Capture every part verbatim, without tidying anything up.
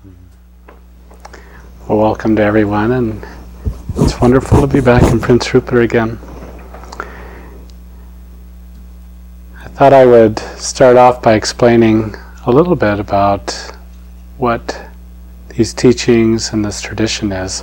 Well, welcome to everyone, and it's wonderful to be back in Prince Rupert again. I thought I would start off by explaining a little bit about what these teachings and this tradition is.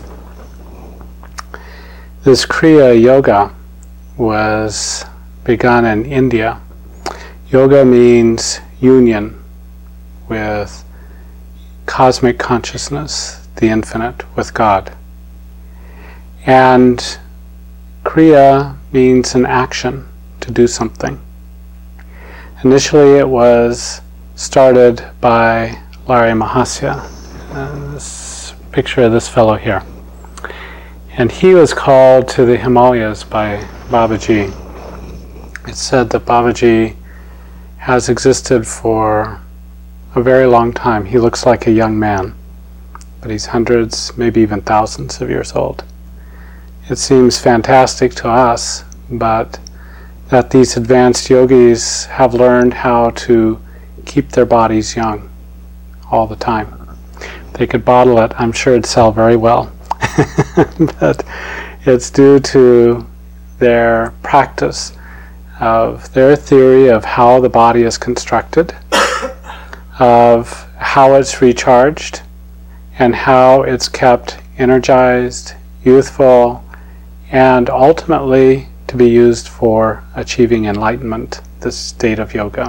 This Kriya Yoga was begun in India. Yoga means union with cosmic consciousness, the infinite, with God. And Kriya means an action, to do something. Initially it was started by Larry Mahasya, uh, this picture of this fellow here. And he was called to the Himalayas by Babaji. It's said that Babaji has existed for a very long time. He looks like a young man, but he's hundreds, maybe even thousands of years old. It seems fantastic to us, but that these advanced yogis have learned how to keep their bodies young all the time. They could bottle it, I'm sure it'd sell very well. But it's due to their practice of their theory of how the body is constructed, of how it's recharged, and how it's kept energized, youthful, and ultimately to be used for achieving enlightenment, this state of yoga.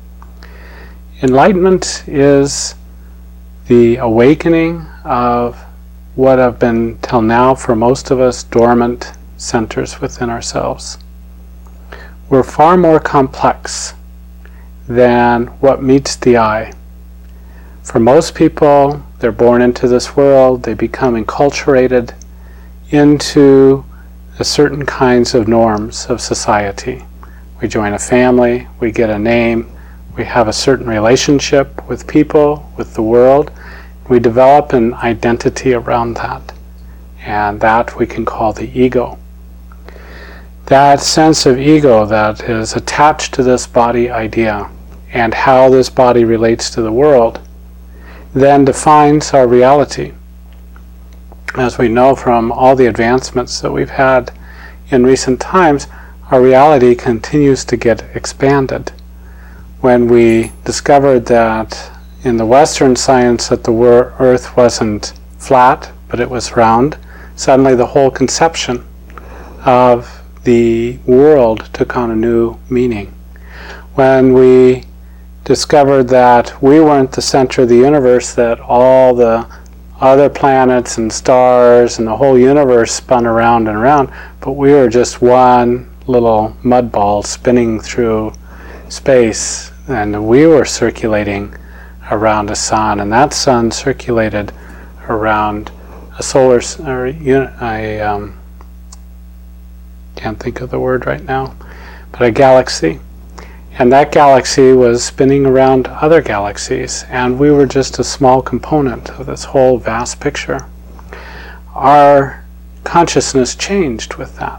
Enlightenment is the awakening of what have been, till now, for most of us, dormant centers within ourselves. We're far more complex than what meets the eye. For most people, they're born into this world, they become enculturated into the certain kinds of norms of society. We join a family, we get a name, we have a certain relationship with people, with the world. We develop an identity around that, and that we can call the ego. That sense of ego that is attached to this body idea and how this body relates to the world then defines our reality. As we know from all the advancements that we've had in recent times, our reality continues to get expanded. When we discovered that in the Western science that the wor- Earth wasn't flat, but it was round, suddenly the whole conception of the world took on a new meaning. When we discovered that we weren't the center of the universe, that all the other planets and stars and the whole universe spun around and around, but we were just one little mud ball spinning through space, and we were circulating around a sun, and that sun circulated around a solar, or a, um, can't think of the word right now, but a galaxy. And that galaxy was spinning around other galaxies, and we were just a small component of this whole vast picture. Our consciousness changed with that.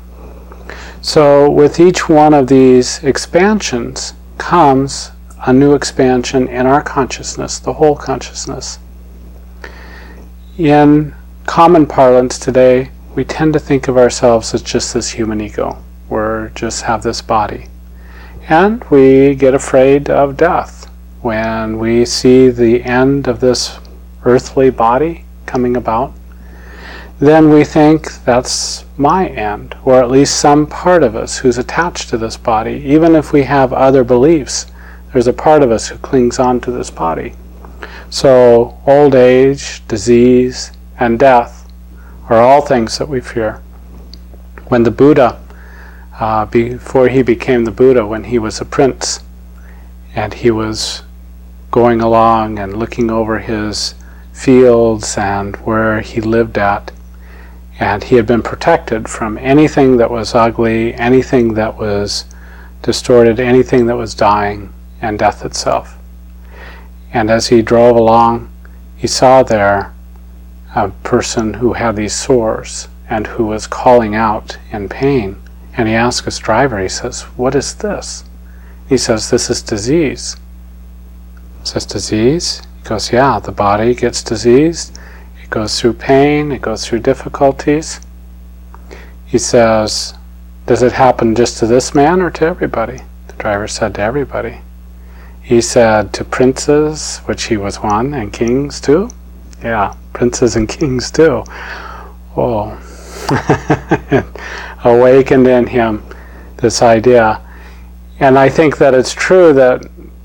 So with each one of these expansions comes a new expansion in our consciousness, the whole consciousness. In common parlance today, we tend to think of ourselves as just this human ego. We just have this body. And we get afraid of death when we see the end of this earthly body coming about. Then we think that's my end, or at least some part of us who's attached to this body. Even if we have other beliefs, there's a part of us who clings on to this body. So old age, disease, and death are all things that we fear. When the Buddha Uh, before he became the Buddha, when he was a prince, and he was going along and looking over his fields and where he lived at, and he had been protected from anything that was ugly, anything that was distorted, anything that was dying, and death itself. And as he drove along, he saw there a person who had these sores and who was calling out in pain. And he asked his driver, he says, "What is this?" He says, "This is disease." He says, "Disease?" He goes, yeah, the body gets diseased, it goes through pain, it goes through difficulties. He says, does it happen just to this man or to everybody? The driver said, to everybody. He said, to princes, which he was one, and kings too? Yeah, princes and kings too. Oh. Awakened in him this idea. And I think that it's true that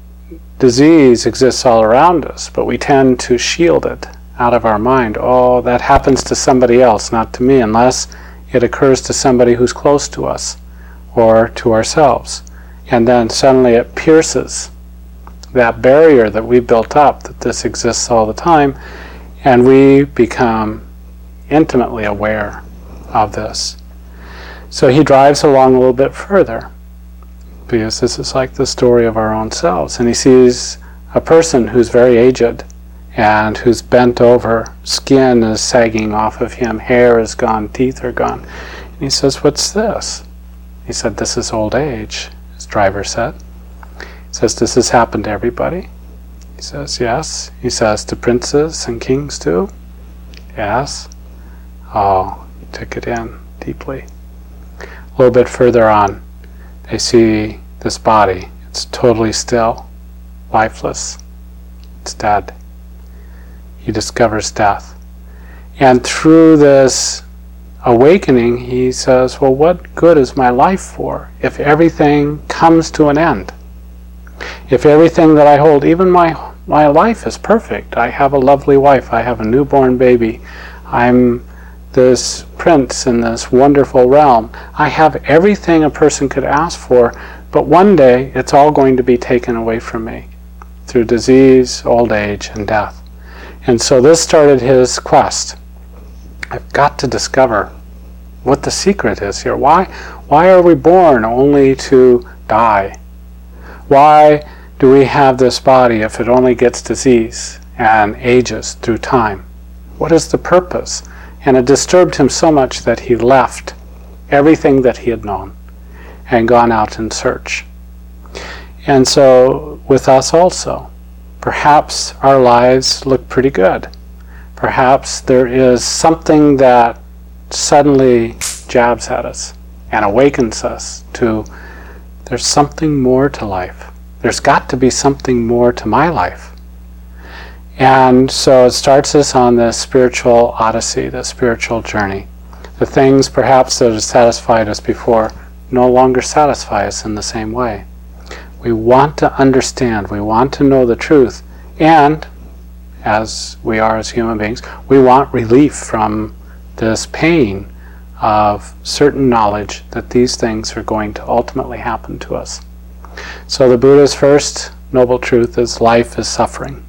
disease exists all around us, but we tend to shield it out of our mind. Oh, that happens to somebody else, not to me, unless it occurs to somebody who's close to us or to ourselves. And then suddenly it pierces that barrier that we built up, that this exists all the time, and we become intimately aware of this. So he drives along a little bit further, because this is like the story of our own selves, and he sees a person who's very aged and who's bent over, skin is sagging off of him, hair is gone, teeth are gone. And he says, what's this? He said, this is old age, his driver said. He says, does this happen to everybody? He says, yes. He says, to princes and kings too? Yes. Oh, he took it in deeply. A little bit further on, they see this body. It's totally still, lifeless. It's dead. He discovers death. And through this awakening, he says, well, what good is my life for if everything comes to an end? If everything that I hold, even my, my life is perfect. I have a lovely wife. I have a newborn baby. I'm this prince in this wonderful realm. I have everything a person could ask for, but one day it's all going to be taken away from me through disease, old age, and death. And so this started his quest. I've got to discover what the secret is here. Why, why are we born only to die? Why do we have this body if it only gets disease and ages through time? What is the purpose? And it disturbed him so much that he left everything that he had known and gone out in search. And so with us also, perhaps our lives look pretty good. Perhaps there is something that suddenly jabs at us and awakens us to, there's something more to life. There's got to be something more to my life. And so it starts us on this spiritual odyssey, the spiritual journey. The things perhaps that have satisfied us before no longer satisfy us in the same way. We want to understand, we want to know the truth, and as we are as human beings, we want relief from this pain of certain knowledge that these things are going to ultimately happen to us. So the Buddha's first noble truth is life is suffering.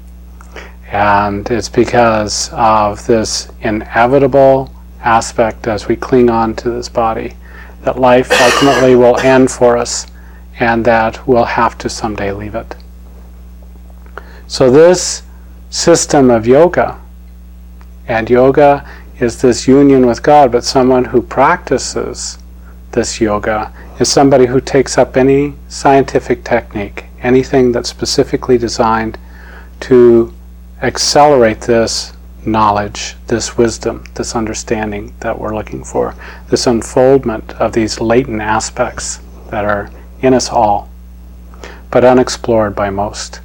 And it's because of this inevitable aspect as we cling on to this body that life ultimately will end for us and that we'll have to someday leave it. So this system of yoga, and yoga is this union with God, but someone who practices this yoga is somebody who takes up any scientific technique, anything that's specifically designed to accelerate this knowledge, this wisdom, this understanding that we're looking for, this unfoldment of these latent aspects that are in us all, but unexplored by most.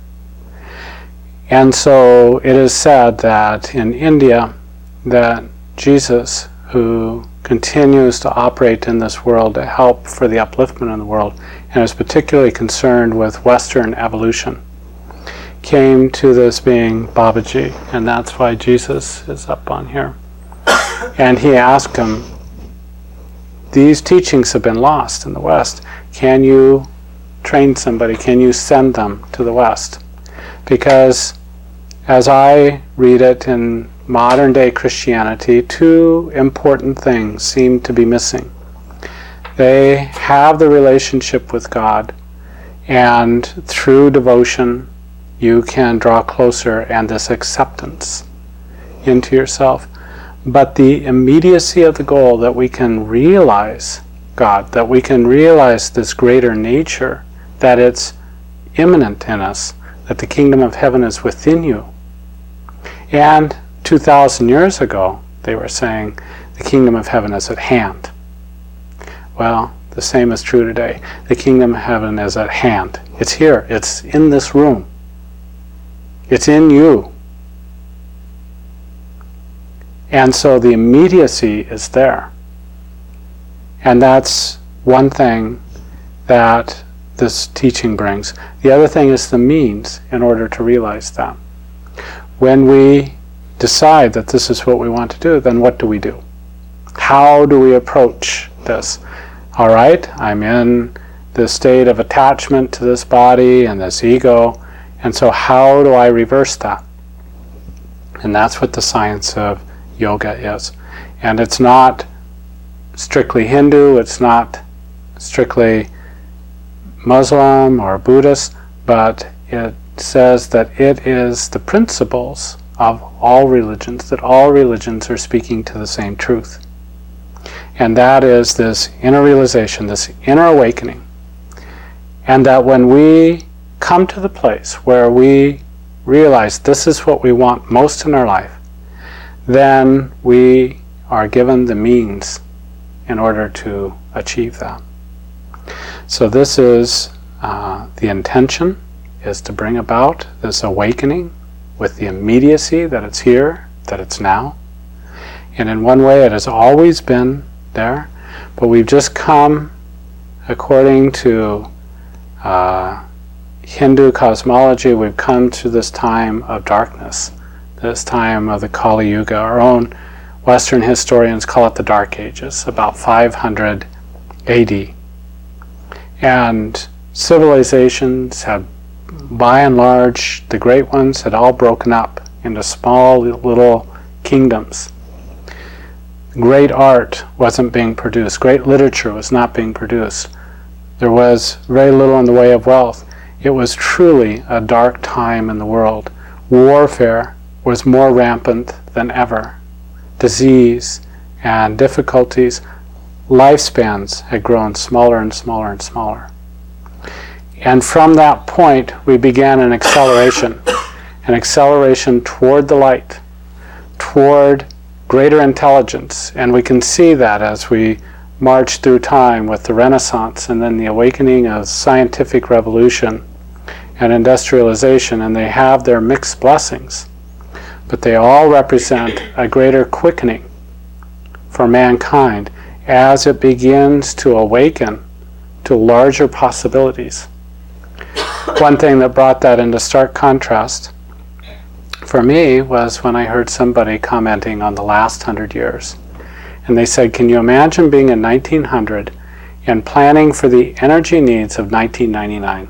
And so it is said that in India, that Jesus, who continues to operate in this world to help for the upliftment of the world, and is particularly concerned with Western evolution, came to this being Babaji, and that's why Jesus is up on here. And he asked him, these teachings have been lost in the West. Can you train somebody? Can you send them to the West? Because as I read it in modern day Christianity, two important things seem to be missing. They have the relationship with God, and through devotion you can draw closer and this acceptance into yourself. But the immediacy of the goal, that we can realize God, that we can realize this greater nature, that it's immanent in us, that the kingdom of heaven is within you. And two thousand years ago, they were saying the kingdom of heaven is at hand. Well, the same is true today. The kingdom of heaven is at hand. It's here. It's in this room. It's in you. And so the immediacy is there. And that's one thing that this teaching brings. The other thing is the means in order to realize that. When we decide that this is what we want to do, then what do we do? How do we approach this? All right, I'm in the state of attachment to this body and this ego, and so how do I reverse that? And that's what the science of yoga is. And it's not strictly Hindu, it's not strictly Muslim or Buddhist, but it says that it is the principles of all religions, that all religions are speaking to the same truth. And that is this inner realization, this inner awakening. And that when we come to the place where we realize this is what we want most in our life, then we are given the means in order to achieve that. So this is uh, the intention, is to bring about this awakening with the immediacy that it's here, that it's now. And in one way it has always been there, but we've just come, according to uh, Hindu cosmology, we've come to this time of darkness, this time of the Kali Yuga. Our own Western historians call it the Dark Ages, about five hundred A D. And civilizations had, by and large, the great ones had all broken up into small little kingdoms. Great art wasn't being produced. Great literature was not being produced. There was very little in the way of wealth. It was truly a dark time in the world. Warfare was more rampant than ever. Disease and difficulties, lifespans had grown smaller and smaller and smaller. And from that point, we began an acceleration, an acceleration toward the light, toward greater intelligence. And we can see that as we march through time with the Renaissance and then the awakening of scientific revolution and industrialization, and they have their mixed blessings. But they all represent a greater quickening for mankind as it begins to awaken to larger possibilities. One thing that brought that into stark contrast for me was when I heard somebody commenting on the last hundred years. And they said, can you imagine being in nineteen hundred and planning for the energy needs of nineteen ninety-nine?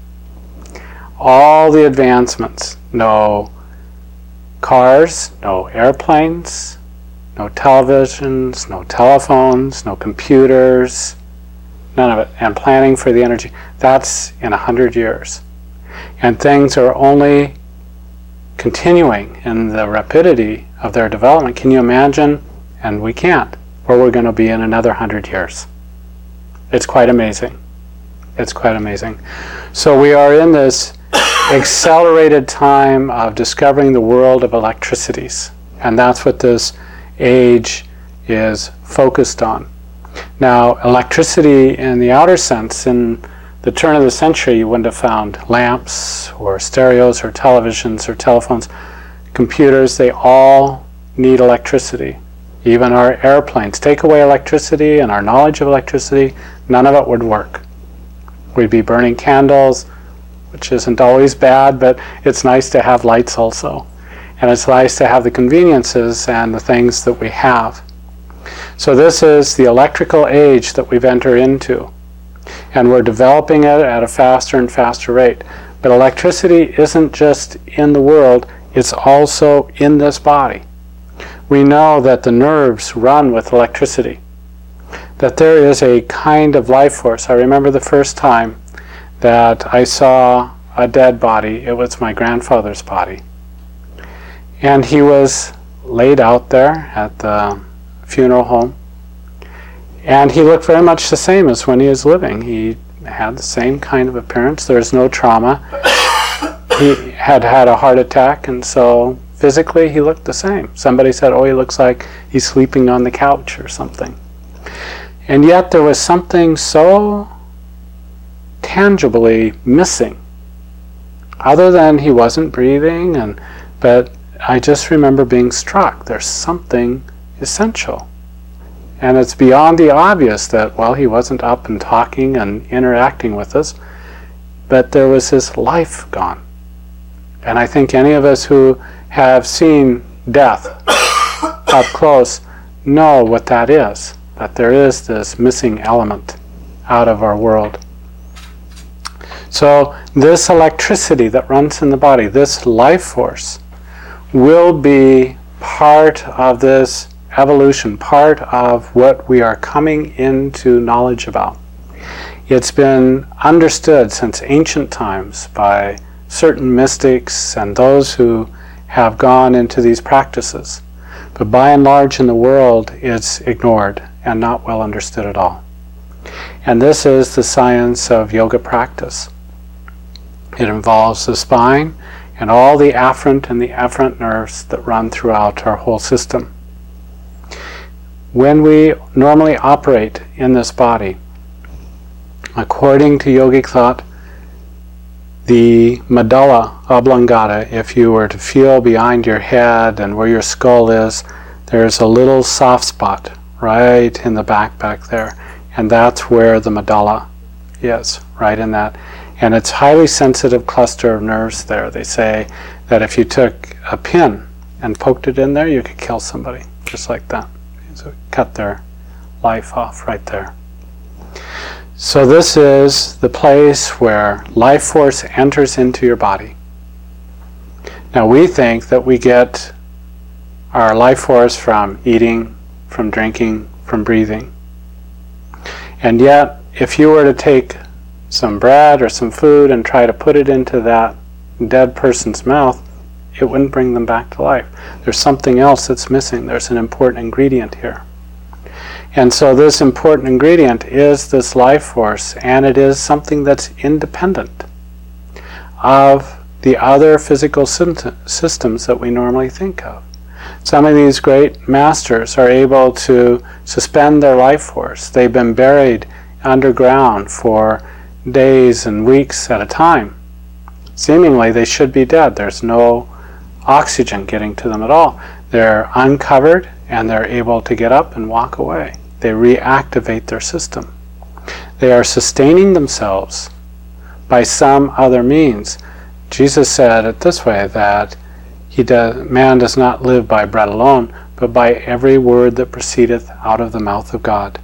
All the advancements, no cars, no airplanes, no televisions, no telephones, no computers, none of it. And planning for the energy, that's in a hundred years. And things are only continuing in the rapidity of their development. Can you imagine, and we can't, where we're going to be in another hundred years? It's quite amazing. It's quite amazing. So we are in this accelerated time of discovering the world of electricities. And that's what this age is focused on. Now, electricity in the outer sense, in the turn of the century, you wouldn't have found lamps or stereos or televisions or telephones, computers. They all need electricity. Even our airplanes. Take away electricity and our knowledge of electricity, none of it would work. We'd be burning candles, which isn't always bad, but it's nice to have lights also. And it's nice to have the conveniences and the things that we have. So this is the electrical age that we've entered into. And we're developing it at a faster and faster rate. But electricity isn't just in the world, it's also in this body. We know that the nerves run with electricity, that there is a kind of life force. I remember the first time that I saw a dead body. It was my grandfather's body. And he was laid out there at the funeral home. And he looked very much the same as when he was living. He had the same kind of appearance. There was no trauma. he had had a heart attack, and so physically he looked the same. Somebody said, oh, he looks like he's sleeping on the couch or something. And yet there was something so tangibly missing, other than he wasn't breathing, and but I just remember being struck. There's something essential. And it's beyond the obvious that, well, he wasn't up and talking and interacting with us, but there was his life gone. And I think any of us who have seen death up close know what that is, that there is this missing element out of our world. So this electricity that runs in the body, this life force, will be part of this evolution, part of what we are coming into knowledge about. It's been understood since ancient times by certain mystics and those who have gone into these practices. But by and large in the world, it's ignored and not well understood at all. And this is the science of yoga practice. It involves the spine and all the afferent and the efferent nerves that run throughout our whole system. When we normally operate in this body, according to yogic thought, the medulla oblongata, if you were to feel behind your head and where your skull is, there's a little soft spot right in the back back there, and that's where the medulla is, right in that. And it's a highly sensitive cluster of nerves there. They say that if you took a pin and poked it in there, you could kill somebody, just like that. So cut their life off right there. So this is the place where life force enters into your body. Now we think that we get our life force from eating, from drinking, from breathing. And yet, if you were to take some bread or some food and try to put it into that dead person's mouth, it wouldn't bring them back to life. There's something else that's missing. There's an important ingredient here. And so this important ingredient is this life force, and it is something that's independent of the other physical systems that we normally think of. Some of these great masters are able to suspend their life force. They've been buried underground for days and weeks at a time. Seemingly they should be dead. There's no oxygen getting to them at all. They're uncovered and they're able to get up and walk away. They reactivate their system. They are sustaining themselves by some other means. Jesus said it this way, that he does, man does not live by bread alone, but by every word that proceedeth out of the mouth of God.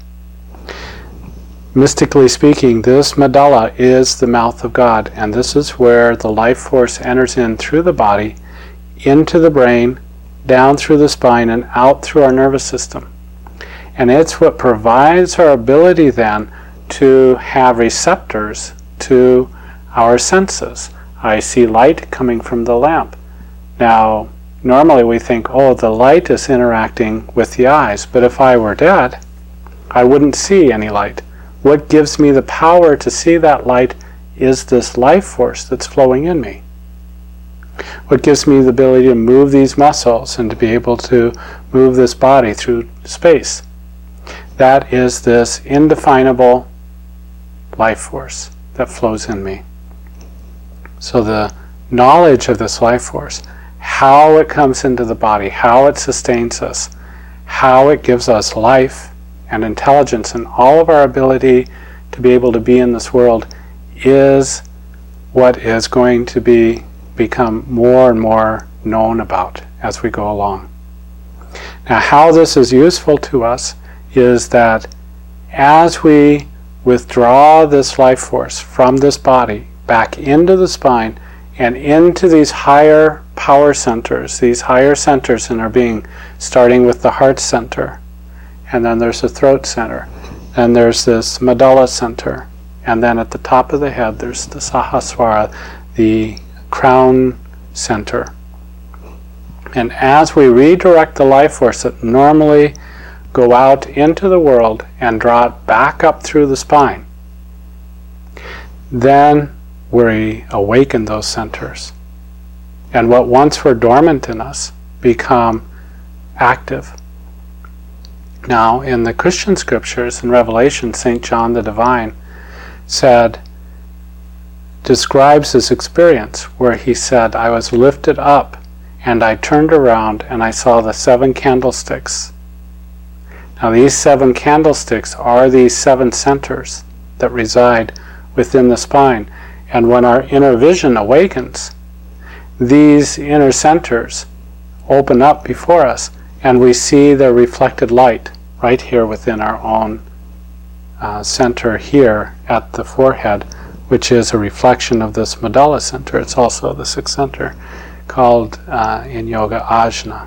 Mystically speaking, this medulla is the mouth of God, and this is where the life force enters in through the body, into the brain, down through the spine, and out through our nervous system. And it's what provides our ability then to have receptors to our senses. I see light coming from the lamp. Now, normally we think, oh, the light is interacting with the eyes, but if I were dead, I wouldn't see any light. What gives me the power to see that light is this life force that's flowing in me. What gives me the ability to move these muscles and to be able to move this body through space? That is this indefinable life force that flows in me. So the knowledge of this life force, how it comes into the body, how it sustains us, how it gives us life and intelligence and all of our ability to be able to be in this world, is what is going to be become more and more known about as we go along. Now, how this is useful to us is that as we withdraw this life force from this body back into the spine and into these higher power centers, these higher centers in our being, starting with the heart center, and then there's the throat center, and there's this medulla center, and then at the top of the head there's the sahasrara, the crown center. And as we redirect the life force that normally go out into the world and draw it back up through the spine, then we awaken those centers. And what once were dormant in us become active. Now, in the Christian scriptures, in Revelation, Saint John the Divine said, describes his experience where he said, I was lifted up and I turned around and I saw the seven candlesticks. Now these seven candlesticks are these seven centers that reside within the spine. And when our inner vision awakens, these inner centers open up before us and we see the reflected light right here within our own uh, center here at the forehead, which is a reflection of this medulla center. It's also the sixth center, called uh, in yoga ajna.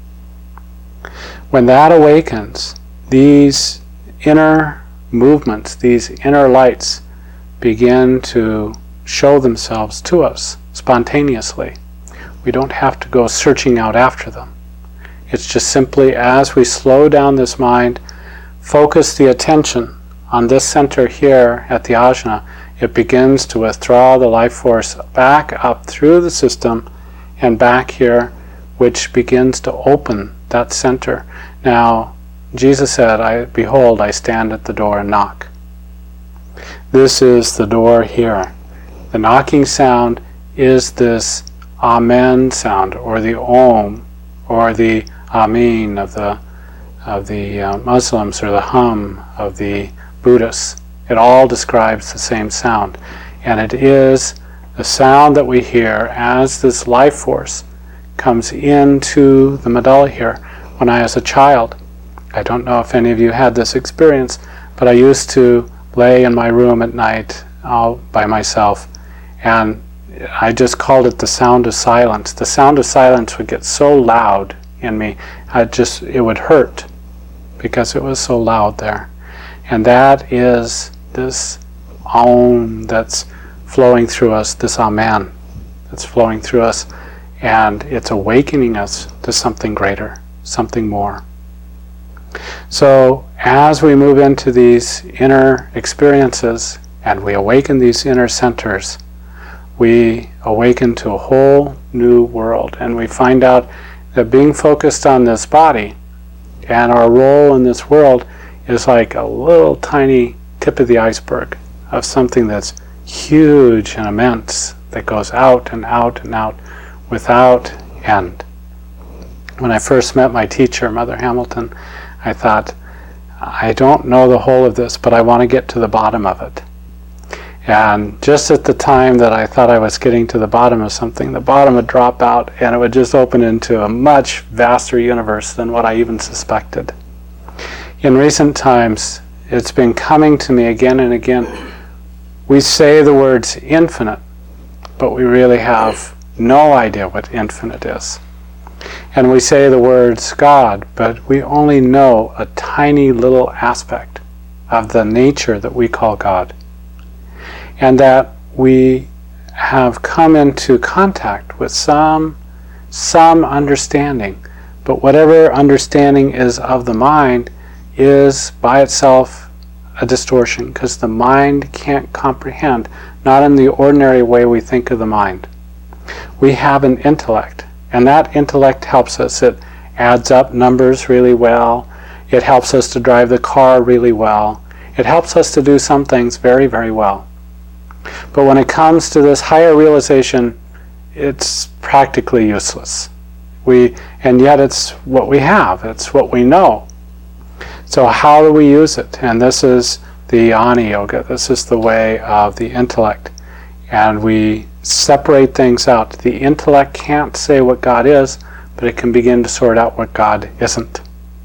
When that awakens, these inner movements, these inner lights begin to show themselves to us spontaneously. We don't have to go searching out after them. It's just simply as we slow down this mind, focus the attention on this center here at the ajna, it begins to withdraw the life force back up through the system and back here, which begins to open that center. Now, Jesus said, I, behold, I stand at the door and knock. This is the door here. The knocking sound is this Amen sound, or the Om, or the Amin of the of the uh, Muslims, or the Hum of the Buddhists. It all describes the same sound. And it is the sound that we hear as this life force comes into the medulla here. When I was a child, I don't know if any of you had this experience, but I used to lay in my room at night all by myself, and I just called it the sound of silence. The sound of silence would get so loud in me, I just it would hurt because it was so loud there. And that is this Om that's flowing through us, this Amen that's flowing through us, and it's awakening us to something greater, something more. So as we move into these inner experiences and we awaken these inner centers, we awaken to a whole new world, and we find out that being focused on this body and our role in this world is like a little tiny tip of the iceberg of something that's huge and immense that goes out and out and out without end. When I first met my teacher, Mother Hamilton, I thought, I don't know the whole of this, but I want to get to the bottom of it. And just at the time that I thought I was getting to the bottom of something, the bottom would drop out and it would just open into a much vaster universe than what I even suspected. In recent times, it's been coming to me again and again. We say the words infinite, but we really have no idea what infinite is. And we say the words God, but we only know a tiny little aspect of the nature that we call God. And that we have come into contact with some, some understanding. But whatever understanding is of the mind is by itself a distortion, because the mind can't comprehend, not in the ordinary way we think of the mind. We have an intellect, and that intellect helps us. It adds up numbers really well. It helps us to drive the car really well. It helps us to do some things very, very well. But when it comes to this higher realization, it's practically useless. We, and yet it's what we have, it's what we know. So how do we use it? And this is the Jnana Yoga, this is the way of the intellect. And we separate things out. The intellect can't say what God is, but it can begin to sort out what God isn't.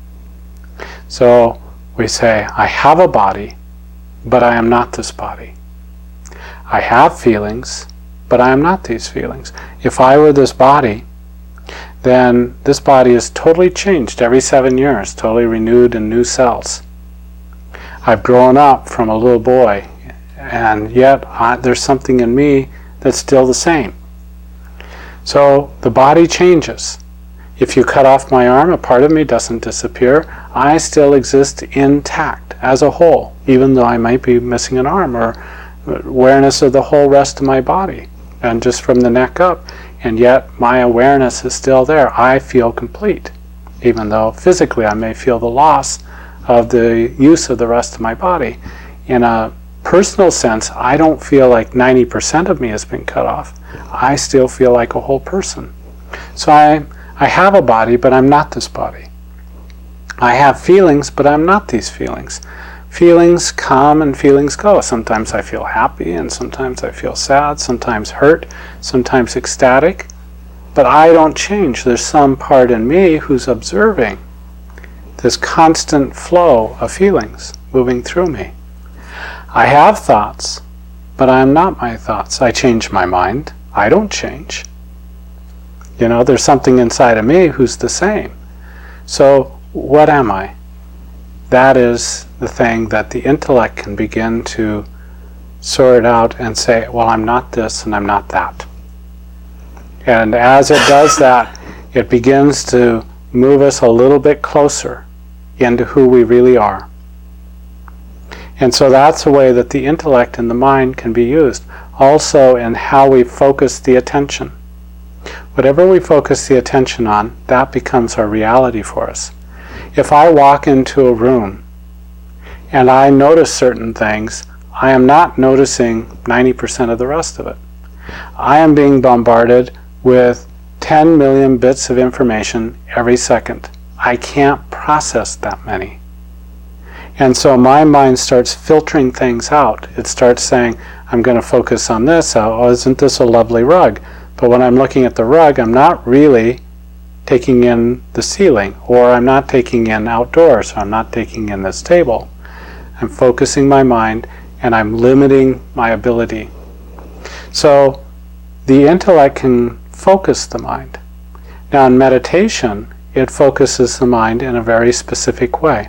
So we say, I have a body, but I am not this body. I have feelings, but I am not these feelings. If I were this body, then this body is totally changed every seven years, totally renewed in new cells. I've grown up from a little boy, and yet I, there's something in me that's still the same. So the body changes. If you cut off my arm, a part of me doesn't disappear. I still exist intact as a whole, even though I might be missing an arm, or awareness of the whole rest of my body, and just from the neck up. and yet my awareness is still there. I feel complete, even though physically I may feel the loss of the use of the rest of my body. In a personal sense, I don't feel like ninety percent of me has been cut off. I still feel like a whole person. So I, I have a body, but I'm not this body. I have feelings, but I'm not these feelings. Feelings come and feelings go. Sometimes I feel happy, and sometimes I feel sad, sometimes hurt, sometimes ecstatic. But I don't change. There's some part in me who's observing this constant flow of feelings moving through me. I have thoughts, but I'm not my thoughts. I change my mind. I don't change. You know, there's something inside of me who's the same. So what am I? That is the thing that the intellect can begin to sort out and say, well, I'm not this and I'm not that. And as it does that, it begins to move us a little bit closer into who we really are. And so that's a way that the intellect and the mind can be used. Also in how we focus the attention. Whatever we focus the attention on, that becomes our reality for us. If I walk into a room and I notice certain things, I am not noticing ninety percent of the rest of it. I am being bombarded with ten million bits of information every second. I can't process that many. And so my mind starts filtering things out. It starts saying, I'm going to focus on this. Oh, isn't this a lovely rug? But when I'm looking at the rug, I'm not really taking in the ceiling, or I'm not taking in outdoors, or I'm not taking in this table. I'm focusing my mind, and I'm limiting my ability. So the intellect can focus the mind. Now in meditation, it focuses the mind in a very specific way.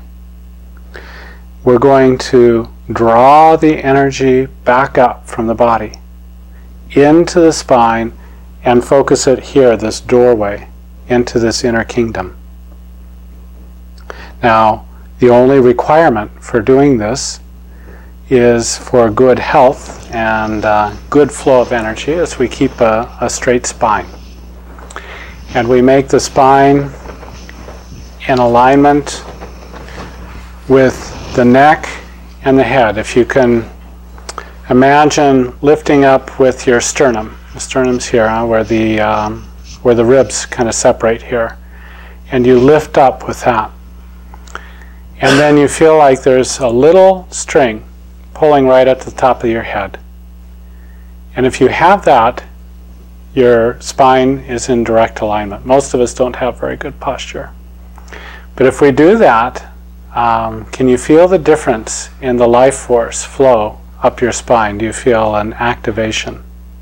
We're going to draw the energy back up from the body into the spine and focus it here, this doorway, into this inner kingdom. Now, the only requirement for doing this is for good health and uh, good flow of energy as we keep a, a straight spine. And we make the spine in alignment with the neck and the head. If you can imagine lifting up with your sternum. The sternum's here, huh, where the um, where the ribs kind of separate here. And you lift up with that. And then you feel like there's a little string pulling right at the top of your head. And if you have that, your spine is in direct alignment. Most of us don't have very good posture. But if we do that, um, can you feel the difference in the life force flow up your spine? Do you feel an activation?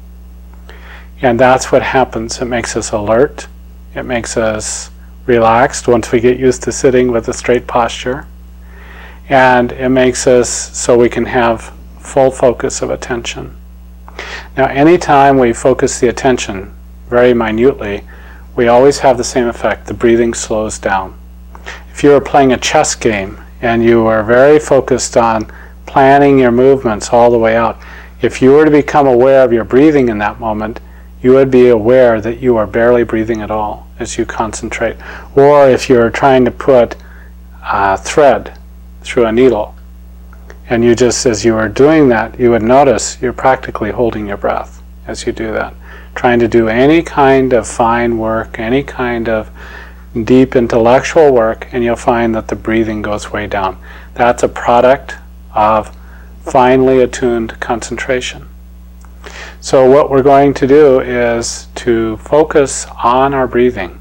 And that's what happens. It makes us alert. It makes us relaxed once we get used to sitting with a straight posture. And it makes us so we can have full focus of attention. Now, anytime we focus the attention very minutely, we always have the same effect. The breathing slows down. If you were playing a chess game and you were very focused on planning your movements all the way out, if you were to become aware of your breathing in that moment, you would be aware that you are barely breathing at all as you concentrate. Or if you're trying to put a thread through a needle, and you just, as you are doing that, you would notice you're practically holding your breath as you do that. Trying to do any kind of fine work, any kind of deep intellectual work, and you'll find that the breathing goes way down. That's a product of finely attuned concentration. So what we're going to do is to focus on our breathing.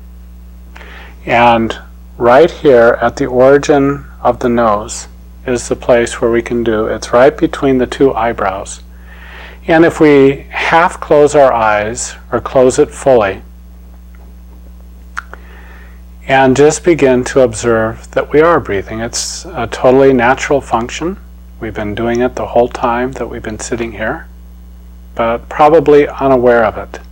And right here at the origin of the nose is the place where we can do. It's right between the two eyebrows. And if we half close our eyes or close it fully and just begin to observe that we are breathing. It's a totally natural function. We've been doing it the whole time that we've been sitting here, but probably unaware of it.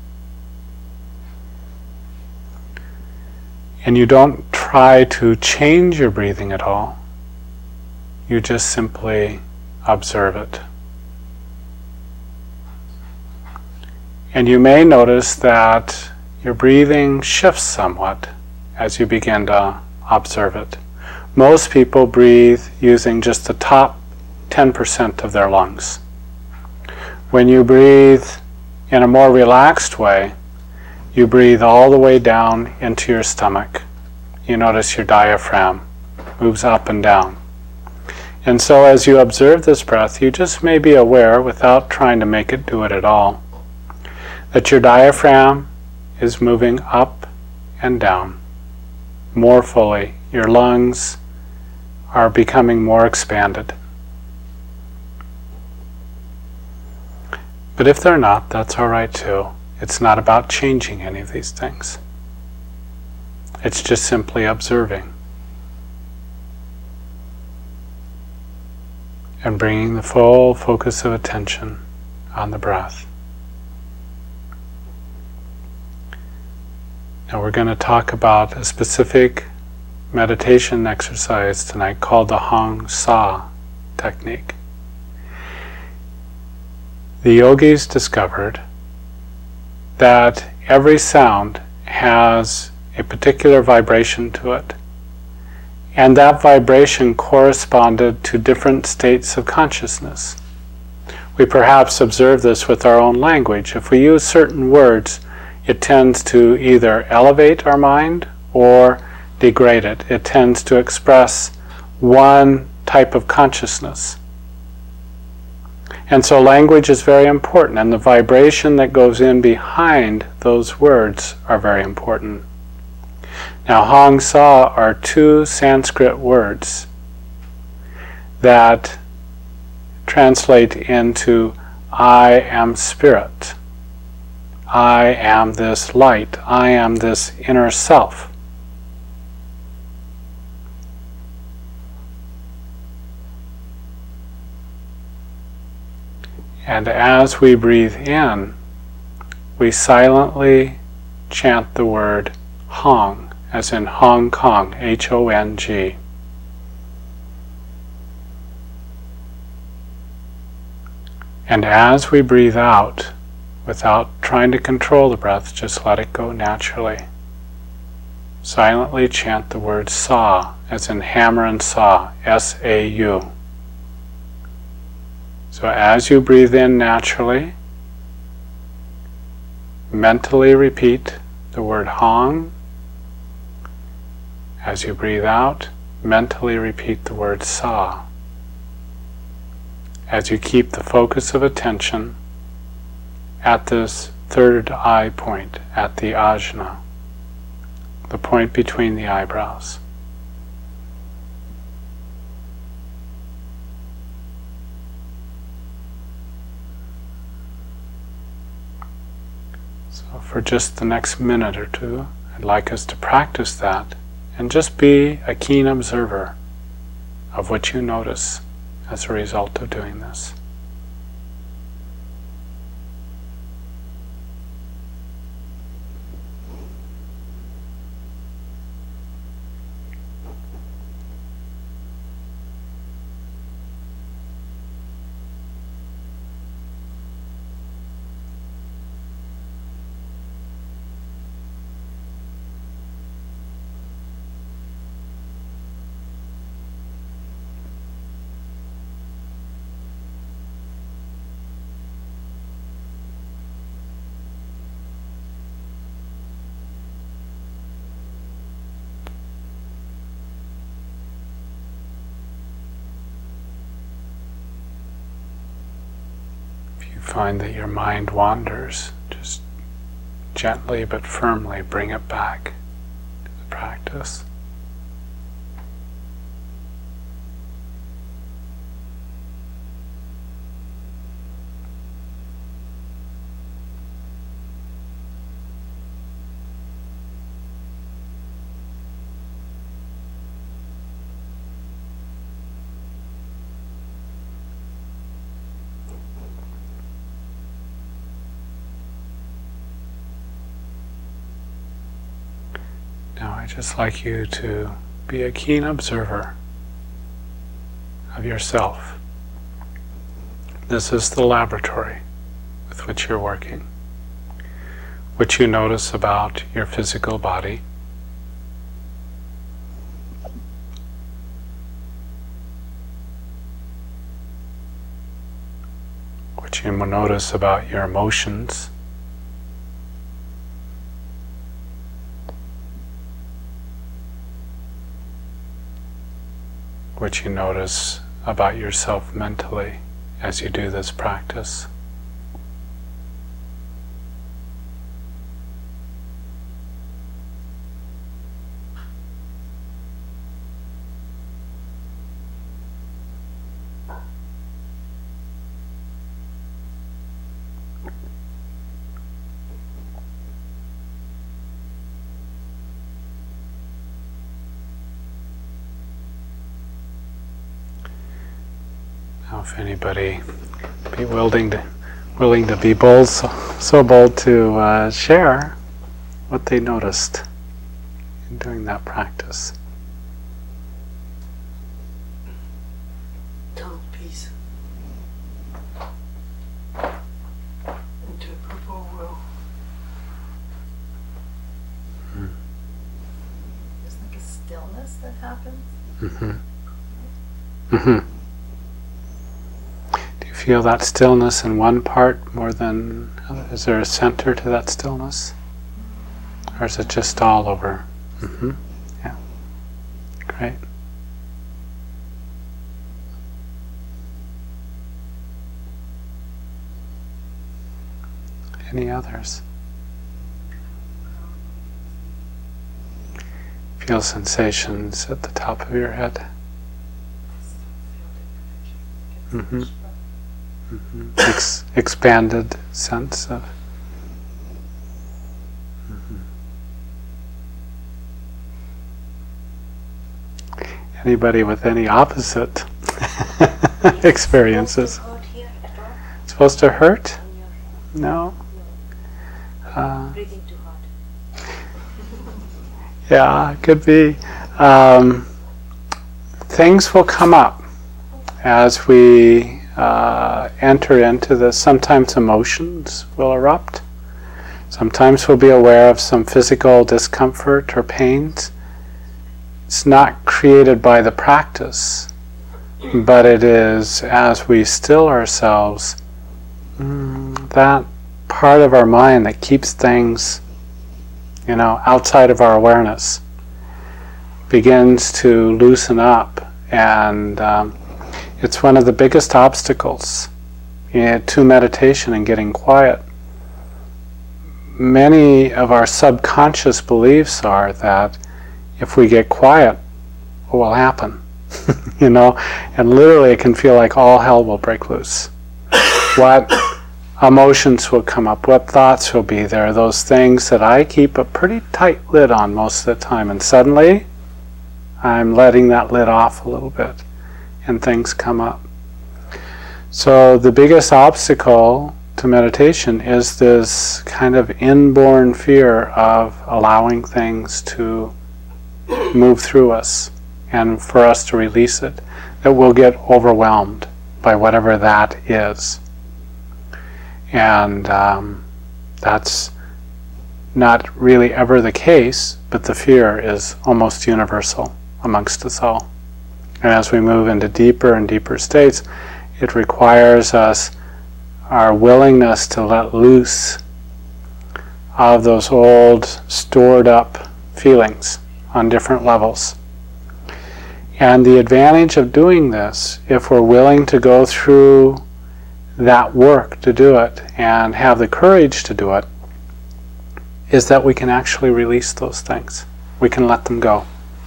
And you don't try to change your breathing at all. You just simply observe it. And you may notice that your breathing shifts somewhat as you begin to observe it. Most people breathe using just the top ten percent of their lungs. When you breathe in a more relaxed way, you breathe all the way down into your stomach. You notice your diaphragm moves up and down. And so as you observe this breath, you just may be aware, without trying to make it do it at all, that your diaphragm is moving up and down more fully. Your lungs are becoming more expanded. But if they're not, that's all right too. It's not about changing any of these things. It's just simply observing and bringing the full focus of attention on the breath. Now we're going to talk about a specific meditation exercise tonight called the Hong Sa technique. The yogis discovered that every sound has a particular vibration to it, and that vibration corresponded to different states of consciousness. We perhaps observe this with our own language. If we use certain words, it tends to either elevate our mind or degrade it. It tends to express one type of consciousness. And so language is very important, and the vibration that goes in behind those words are very important. Now, Hong Sa are two Sanskrit words that translate into I am spirit. I am this light. I am this inner self. And as we breathe in, we silently chant the word Hong, as in Hong Kong, H O N G. And as we breathe out, without trying to control the breath, just let it go naturally. Silently chant the word Sa, as in hammer and saw, S A U. So as you breathe in naturally, mentally repeat the word Hong. As you breathe out, mentally repeat the word Sa. As you keep the focus of attention at this third eye point, at the ajna, the point between the eyebrows. So for just the next minute or two, I'd like us to practice that and just be a keen observer of what you notice as a result of doing this. Find that your mind wanders, just gently but firmly bring it back to the practice. Now I'd just like you to be a keen observer of yourself. This is the laboratory with which you're working. what you notice about your physical body. What you notice about your emotions. What you notice about yourself mentally as you do this practice. Now, if anybody be willing to willing to be bold, so, so bold to uh, share what they noticed in doing that practice. Total peace. Into a purple will. Mm. There's like a stillness that happens. Mm-hmm. Mm-hmm. Feel that stillness in one part more than other? Is there a center to that stillness? Or is it just all over? Mm-hmm. Yeah. Great. Any others? Feel sensations at the top of your head. Mm-hmm. Mm-hmm. Ex- expanded sense of mm-hmm. Anybody with any opposite experiences? It's supposed to hurt? No? Uh, Breathing too hard. yeah, it could be. Um, things will come up as we Uh, enter into this. Sometimes emotions will erupt. Sometimes we'll be aware of some physical discomfort or pains. It's not created by the practice, but it is as we still ourselves, mm, that part of our mind that keeps things, you know, outside of our awareness begins to loosen up, and um, it's one of the biggest obstacles yeah, to meditation and getting quiet. Many of our subconscious beliefs are that if we get quiet, what will happen? you know, and literally it can feel like all hell will break loose. What emotions will come up? What thoughts will be there? Those things that I keep a pretty tight lid on most of the time, and suddenly I'm letting that lid off a little bit. And things come up. So the biggest obstacle to meditation is this kind of inborn fear of allowing things to move through us and for us to release it, that we'll get overwhelmed by whatever that is. And um, that's not really ever the case, but the fear is almost universal amongst us all. And as we move into deeper and deeper states, it requires us, our willingness to let loose of those old, stored up feelings on different levels. And the advantage of doing this, if we're willing to go through that work to do it and have the courage to do it, is that we can actually release those things. We can let them go.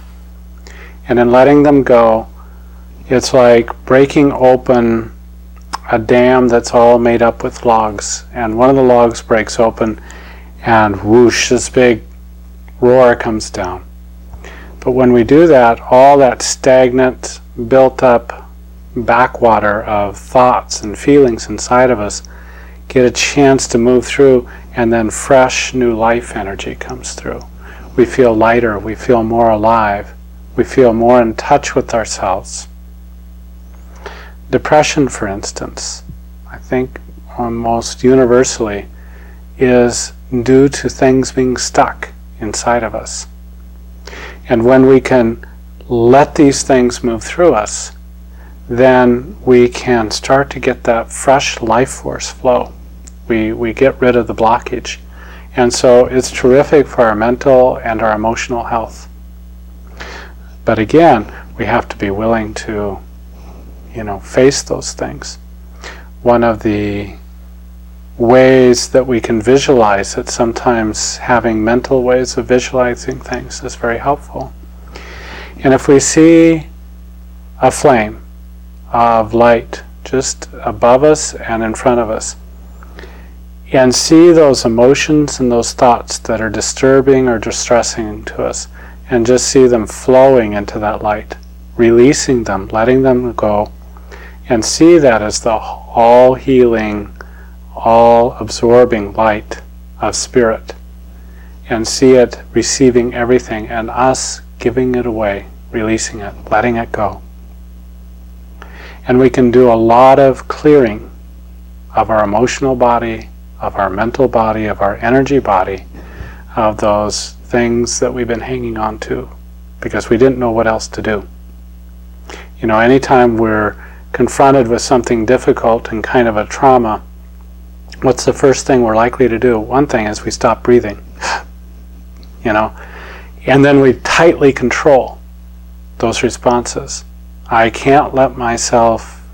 And in letting them go, it's like breaking open a dam that's all made up with logs. And one of the logs breaks open and whoosh, this big roar comes down. But when we do that, all that stagnant, built up backwater of thoughts and feelings inside of us get a chance to move through, and then fresh new life energy comes through. We feel lighter, we feel more alive, we feel more in touch with ourselves. Depression, for instance, I think almost universally is due to things being stuck inside of us. And when we can let these things move through us, then we can start to get that fresh life force flow. We, we get rid of the blockage. And so it's terrific for our mental and our emotional health. But again, we have to be willing to, you know, face those things. One of the ways that we can visualize it, sometimes having mental ways of visualizing things is very helpful. And if we see a flame of light just above us and in front of us, and see those emotions and those thoughts that are disturbing or distressing to us, and just see them flowing into that light, releasing them, letting them go, and see that as the all-healing, all-absorbing light of spirit, and see it receiving everything, and us giving it away, releasing it, letting it go. And we can do a lot of clearing of our emotional body, of our mental body, of our energy body, of those things that we've been hanging on to because we didn't know what else to do. You know, anytime we're confronted with something difficult and kind of a trauma, what's the first thing we're likely to do? One thing is we stop breathing, you know, and then we tightly control those responses. I can't let myself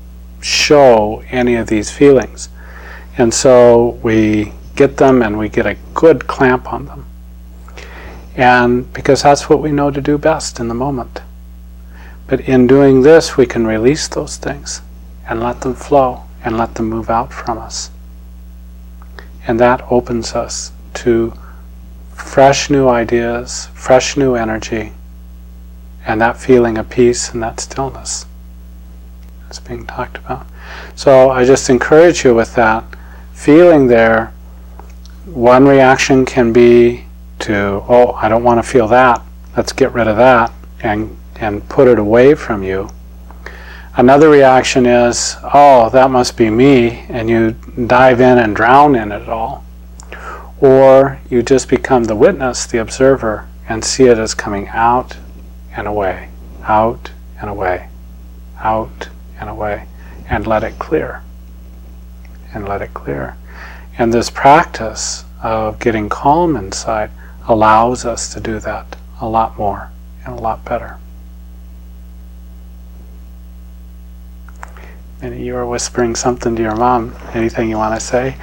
show any of these feelings. And so we get them and we get a good clamp on them. And because that's what we know to do best in the moment. But in doing this, we can release those things and let them flow and let them move out from us. And that opens us to fresh new ideas, fresh new energy, and that feeling of peace and that stillness that's being talked about. So I just encourage you with that feeling there. One reaction can be to, oh, I don't want to feel that. Let's get rid of that and, and put it away from you. Another reaction is, oh, that must be me, and you dive in and drown in it all. Or you just become the witness, the observer, and see it as coming out and away, out and away, out and away, and let it clear. And let it clear. And this practice of getting calm inside allows us to do that a lot more and a lot better. And you were whispering something to your mom. Anything you want to say?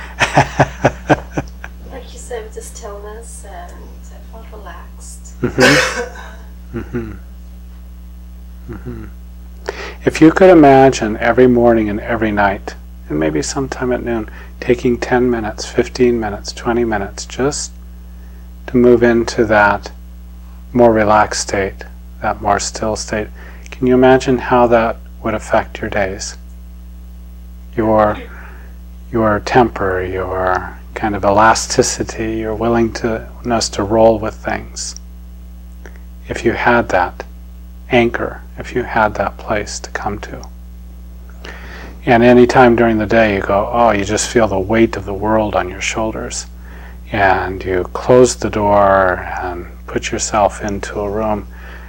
Like you said, with the stillness, and I felt relaxed. Mm-hmm. mm-hmm. Mm-hmm. If you could imagine every morning and every night, and maybe sometime at noon, taking ten minutes, fifteen minutes, twenty minutes, just to move into that more relaxed state, that more still state, can you imagine how that would affect your days? Your, your temper, your kind of elasticity, your willingness to roll with things. If you had that anchor, if you had that place to come to. And any time during the day you go, oh, you just feel the weight of the world on your shoulders, and you close the door and put yourself into a room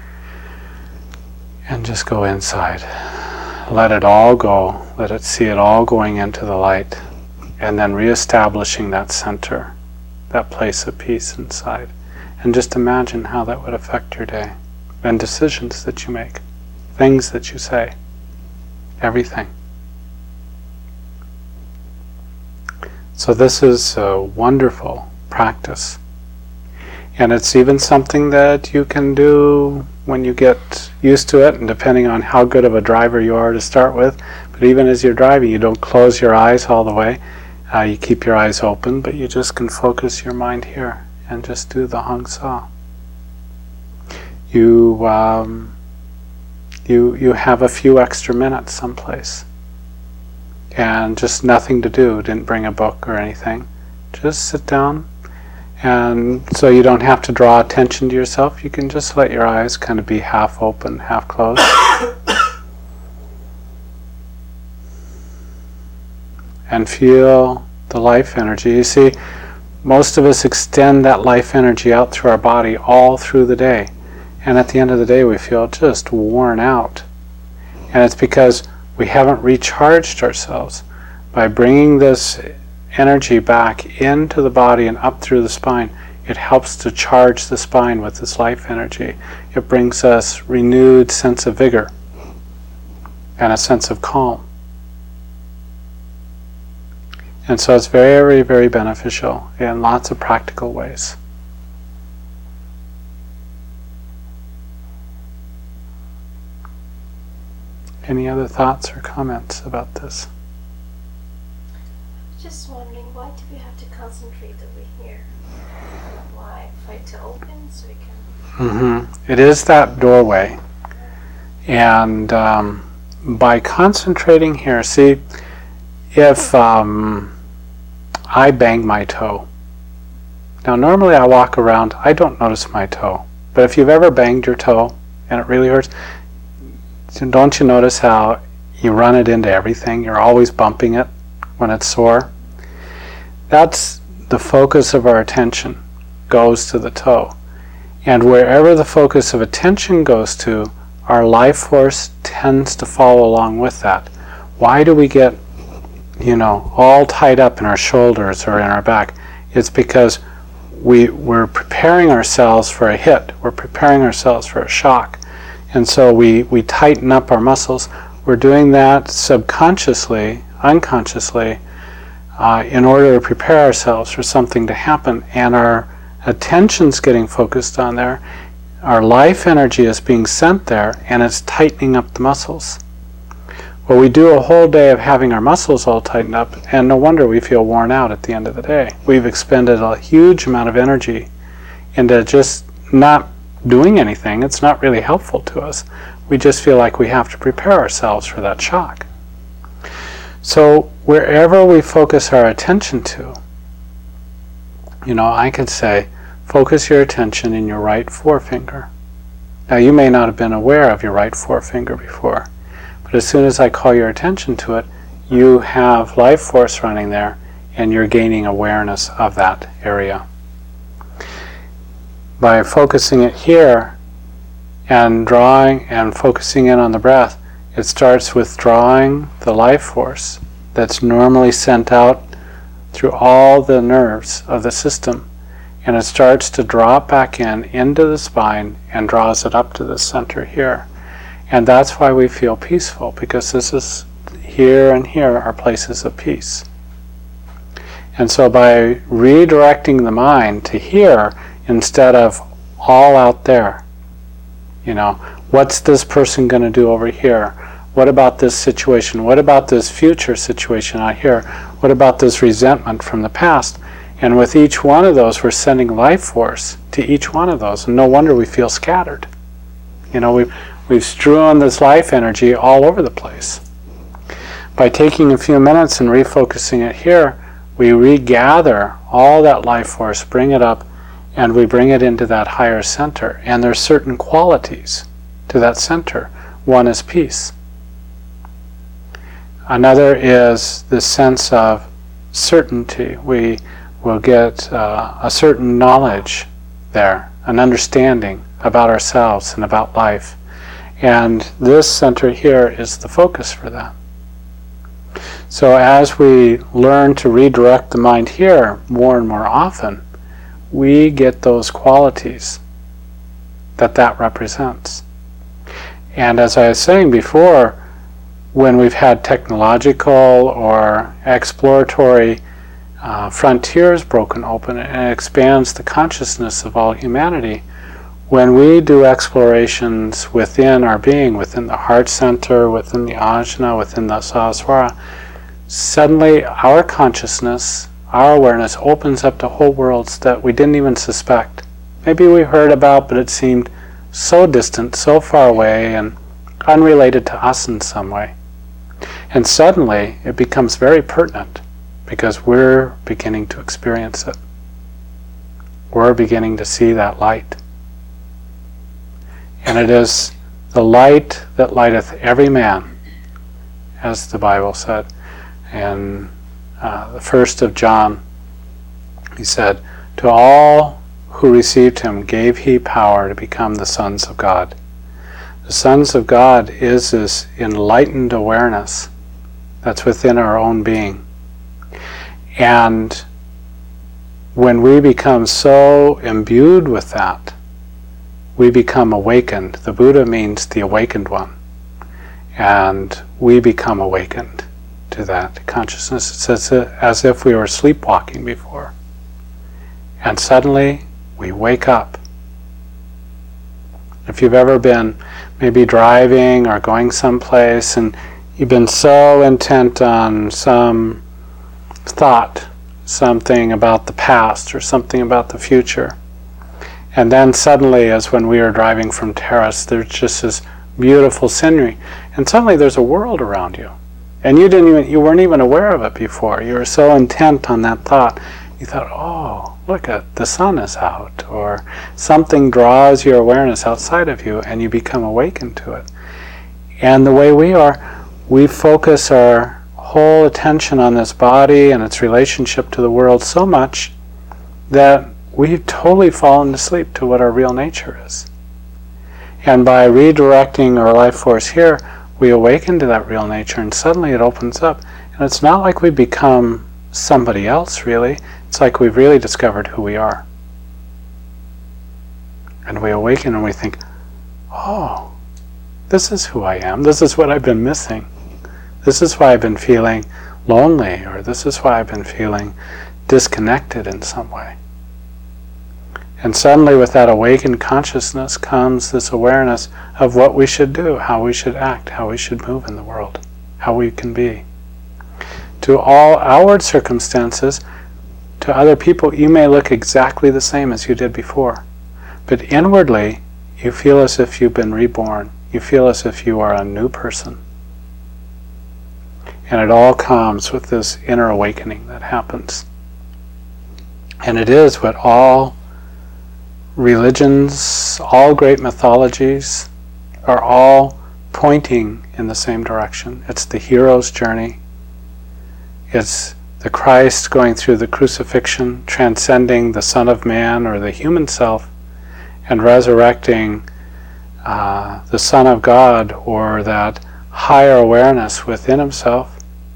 and just go inside. Let it all go. Let it see it all going into the light, and then reestablishing that center, that place of peace inside. And just imagine how that would affect your day and decisions that you make, things that you say, everything. So this is a wonderful practice. And it's even something that you can do when you get used to it, and depending on how good of a driver you are to start with. But even as you're driving, you don't close your eyes all the way. Uh, you keep your eyes open, but you just can focus your mind here and just do the Hong Sa. You, um, you, you have a few extra minutes someplace. And just nothing to do, didn't bring a book or anything. Just sit down, and so you don't have to draw attention to yourself. You can just let your eyes kind of be half open, half closed. And feel the life energy. You see, most of us extend that life energy out through our body all through the day. And at the end of the day, we feel just worn out. And it's because we haven't recharged ourselves. By bringing this energy back into the body and up through the spine, it helps to charge the spine with this life energy. It brings us renewed sense of vigor and a sense of calm. And so it's very, very beneficial in lots of practical ways. Any other thoughts or comments about this? Just wondering, why do we have to concentrate over here? Why? For it to open so we can... Mm-hmm. It is that doorway. And um, by concentrating here, see, if um, I bang my toe. Now normally I walk around, I don't notice my toe. But if you've ever banged your toe and it really hurts, don't you notice how you run it into everything? You're always bumping it when it's sore. That's the focus of our attention goes to the toe. And wherever the focus of attention goes to, our life force tends to follow along with that. Why do we get, you know, all tied up in our shoulders or in our back? It's because we, we're preparing ourselves for a hit. We're preparing ourselves for a shock. And so we, we tighten up our muscles. We're doing that subconsciously, unconsciously, uh, in order to prepare ourselves for something to happen. And our attention's getting focused on there. Our life energy is being sent there, and it's tightening up the muscles. Well, we do a whole day of having our muscles all tightened up, and no wonder we feel worn out at the end of the day. We've expended a huge amount of energy into just not doing anything. It's not really helpful to us. We just feel like we have to prepare ourselves for that shock. So wherever we focus our attention to, you know, I could say, focus your attention in your right forefinger. Now you may not have been aware of your right forefinger before, but as soon as I call your attention to it, you have life force running there and you're gaining awareness of that area. By focusing it here and drawing and focusing in on the breath, it starts withdrawing the life force that's normally sent out through all the nerves of the system, and it starts to drop back in into the spine and draws it up to the center here. And that's why we feel peaceful, because this is here and here are places of peace. And so by redirecting the mind to here instead of all out there, you know, what's this person going to do over here? What about this situation? What about this future situation out here? What about this resentment from the past? And with each one of those, we're sending life force to each one of those. And no wonder we feel scattered. You know, we've, we've strewn this life energy all over the place. By taking a few minutes and refocusing it here, we regather all that life force, bring it up, and we bring it into that higher center. And there's certain qualities to that center. One is peace. Another is the sense of certainty. We will get uh, a certain knowledge there, an understanding about ourselves and about life. And this center here is the focus for that. So as we learn to redirect the mind here more and more often, we get those qualities that that represents. And as I was saying before, when we've had technological or exploratory uh, frontiers broken open, and it expands the consciousness of all humanity, when we do explorations within our being, within the heart center, within the ajna, within the sahasrara, suddenly our consciousness, our awareness opens up to whole worlds that we didn't even suspect. Maybe we heard about, but it seemed so distant, so far away, and unrelated to us in some way. And suddenly it becomes very pertinent because we're beginning to experience it. We're beginning to see that light. And it is the light that lighteth every man, as the Bible said. And uh, the first of John, he said, "To all who received him gave he power to become the sons of God." The sons of God is this enlightened awareness that's within our own being. And when we become so imbued with that, we become awakened. The Buddha means the awakened one. And we become awakened to that consciousness. It's as if, as if we were sleepwalking before. And suddenly we wake up. If you've ever been maybe driving or going someplace and you've been so intent on some thought, something about the past or something about the future, and then suddenly, as when we were driving from Terrace, there's just this beautiful scenery, and suddenly there's a world around you, and you didn't even you weren't even aware of it before. You were so intent on that thought, you thought, "Oh, look at the sun is out," or something draws your awareness outside of you, and you become awakened to it. And the way we are, we focus our whole attention on this body and its relationship to the world so much that we've totally fallen asleep to what our real nature is. And by redirecting our life force here, we awaken to that real nature, and suddenly it opens up. And it's not like we become somebody else, really. It's like we've really discovered who we are. And we awaken and we think, "Oh, this is who I am. This is what I've been missing. This is why I've been feeling lonely," or "this is why I've been feeling disconnected in some way." And suddenly with that awakened consciousness comes this awareness of what we should do, how we should act, how we should move in the world, how we can be. To all outward circumstances, to other people, you may look exactly the same as you did before. But inwardly, you feel as if you've been reborn. You feel as if you are a new person. And it all comes with this inner awakening that happens. And it is what all religions, all great mythologies are all pointing in the same direction. It's the hero's journey. It's the Christ going through the crucifixion, transcending the Son of Man or the human self, and resurrecting uh, the Son of God, or that higher awareness within himself.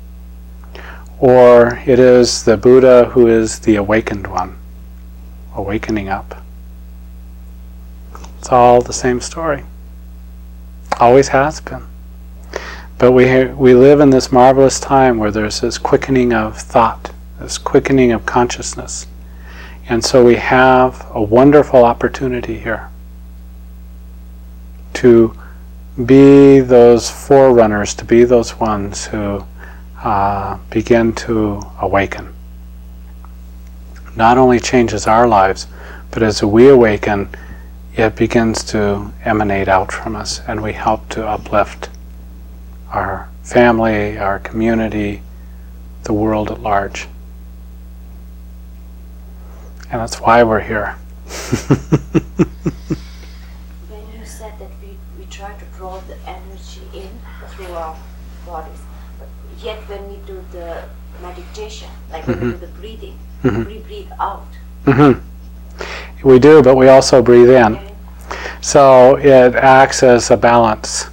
Or it is the Buddha who is the awakened one, awakening up. It's all the same story. Always has been. But we we live in this marvelous time where there's this quickening of thought, this quickening of consciousness. And so we have a wonderful opportunity here to be those forerunners, to be those ones who uh, begin to awaken. Not only changes our lives, but as we awaken, it begins to emanate out from us, and we help to uplift our family, our community, the world at large. And that's why we're here. When you said that we, we try to draw the energy in through our bodies, but yet when we do the meditation, like when mm-hmm. we do the breathing, mm-hmm. we breathe out. Mm-hmm. We do, but we also breathe in. Okay. So it acts as a balance.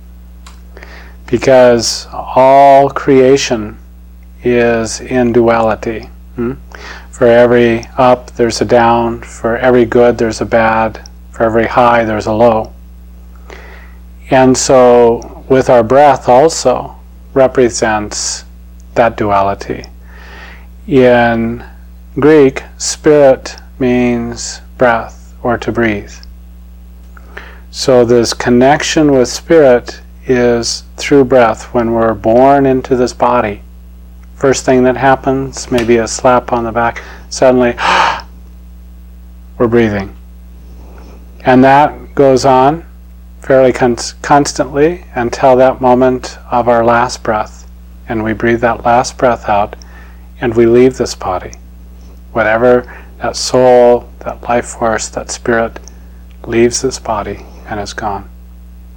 Because all creation is in duality. Hmm? For every up, there's a down. For every good, there's a bad. For every high, there's a low. And so with our breath also represents that duality. In Greek, spirit means breath, or to breathe. So this connection with spirit is through breath. When we're born into this body, first thing that happens, maybe a slap on the back, suddenly we're breathing. And that goes on fairly con- constantly until that moment of our last breath. And we breathe that last breath out, and we leave this body. Whatever that soul, that life force, that spirit leaves this body and is gone.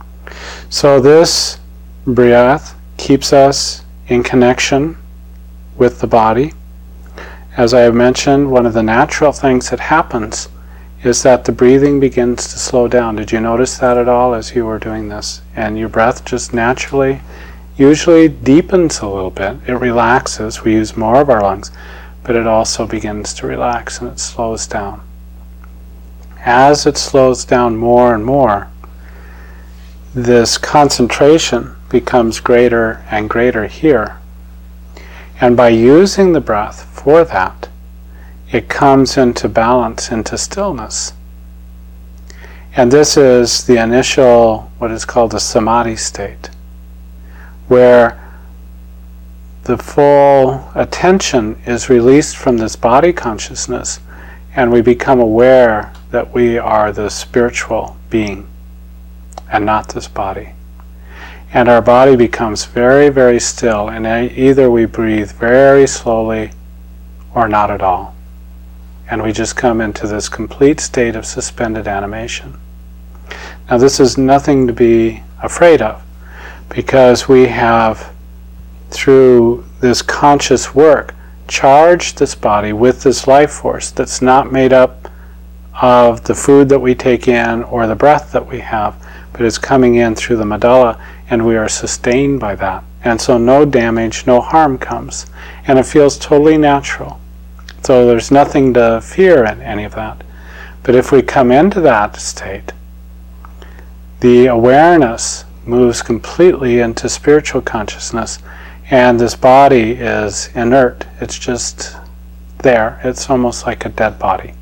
So this breath keeps us in connection with the body. As I have mentioned, one of the natural things that happens is that the breathing begins to slow down. Did you notice that at all as you were doing this? And your breath just naturally, usually deepens a little bit. It relaxes. We use more of our lungs, but it also begins to relax and it slows down. As it slows down more and more, this concentration becomes greater and greater here. And by using the breath for that, it comes into balance, into stillness. And this is the initial, what is called the samadhi state, where the full attention is released from this body consciousness and we become aware that we are the spiritual being and not this body. And our body becomes very, very still, and either we breathe very slowly or not at all. And we just come into this complete state of suspended animation. Now this is nothing to be afraid of, because we have, through this conscious work, charged this body with this life force that's not made up of the food that we take in or the breath that we have, but is coming in through the medulla, and we are sustained by that. And so no damage, no harm comes. And it feels totally natural. So there's nothing to fear in any of that. But if we come into that state, the awareness moves completely into spiritual consciousness, and this body is inert. It's just there. It's almost like a dead body.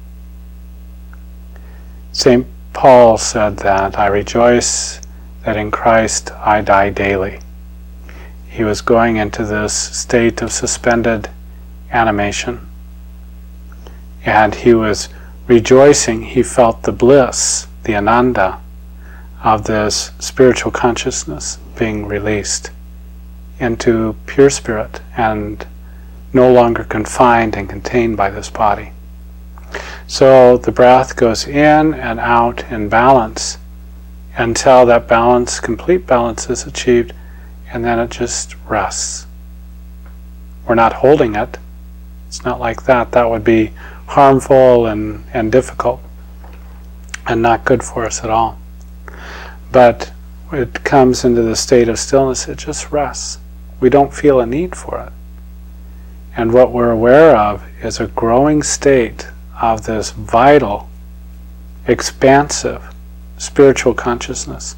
Saint Paul said that, "I rejoice that in Christ I die daily." He was going into this state of suspended animation, and he was rejoicing. He felt the bliss, the ananda of this spiritual consciousness being released into pure spirit and no longer confined and contained by this body. So the breath goes in and out in balance until that balance, complete balance, is achieved, and then it just rests. We're not holding it. It's not like that. That would be harmful and, and difficult and not good for us at all. But it comes into the state of stillness. It just rests. We don't feel a need for it. And what we're aware of is a growing state of this vital, expansive spiritual consciousness.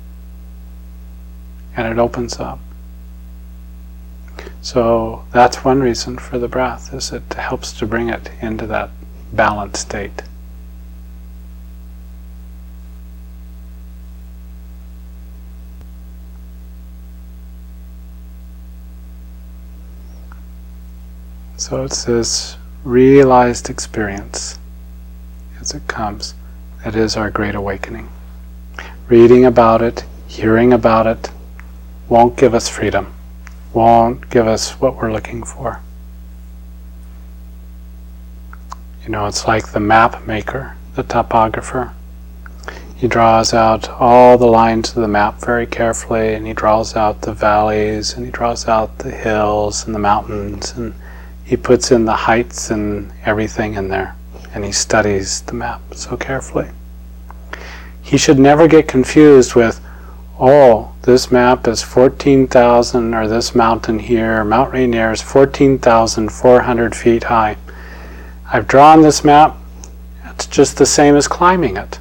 And it opens up. So that's one reason for the breath, is it helps to bring it into that balanced state. So it's this realized experience as it comes that is our great awakening. Reading about it, hearing about it, won't give us freedom, won't give us what we're looking for. You know, it's like the map maker, the topographer. He draws out all the lines of the map very carefully, and he draws out the valleys, and he draws out the hills and the mountains, and he puts in the heights and everything in there, and he studies the map so carefully. He should never get confused with, oh, this map is fourteen thousand, or this mountain here, Mount Rainier is fourteen thousand four hundred feet high. I've drawn this map, it's just the same as climbing it.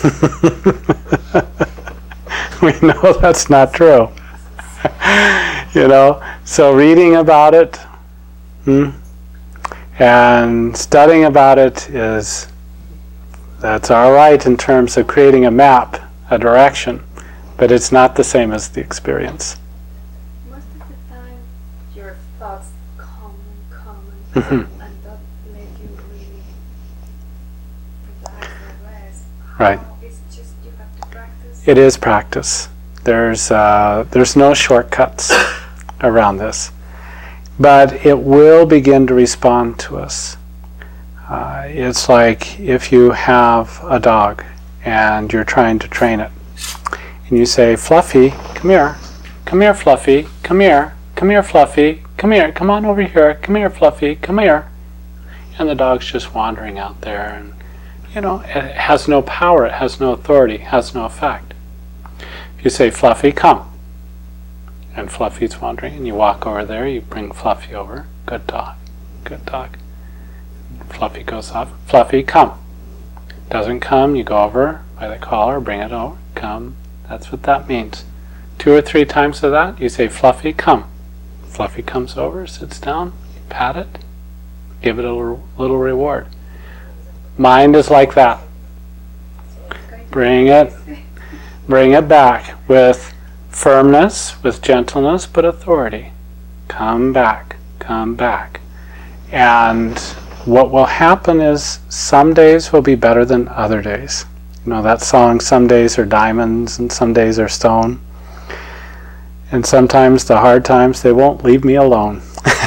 We know that's not true. You know, so reading about it hmm, and studying about it is, that's all right in terms of creating a map, a direction, but it's not the same as the experience. Most of the time, your thoughts come and come and Mm-hmm. come, and that make you really relax and rest. Right. How it's just you have to practice. It is practice. There's uh, there's no shortcuts around this, but it will begin to respond to us. Uh, it's like if you have a dog and you're trying to train it, and you say, "Fluffy, come here, come here, Fluffy, come here, come here, Fluffy, come here, come on over here, come here, Fluffy, come here. And the dog's just wandering out there, and you know, it has no power, it has no authority, it has no effect. If you say, Fluffy, come, and Fluffy's wandering, and you walk over there, you bring Fluffy over, good dog, good dog. Fluffy goes off, Fluffy, come. Doesn't come, you go over by the collar, bring it over, come. That's what that means. Two or three times of that, you say, Fluffy, come. Fluffy comes over, sits down, you pat it, give it a little, little reward. Mind is like that. Bring it, bring it back with firmness, with gentleness, but authority. Come back, come back. And what will happen is some days will be better than other days. You know that song, some days are diamonds and some days are stone. And sometimes the hard times, they won't leave me alone.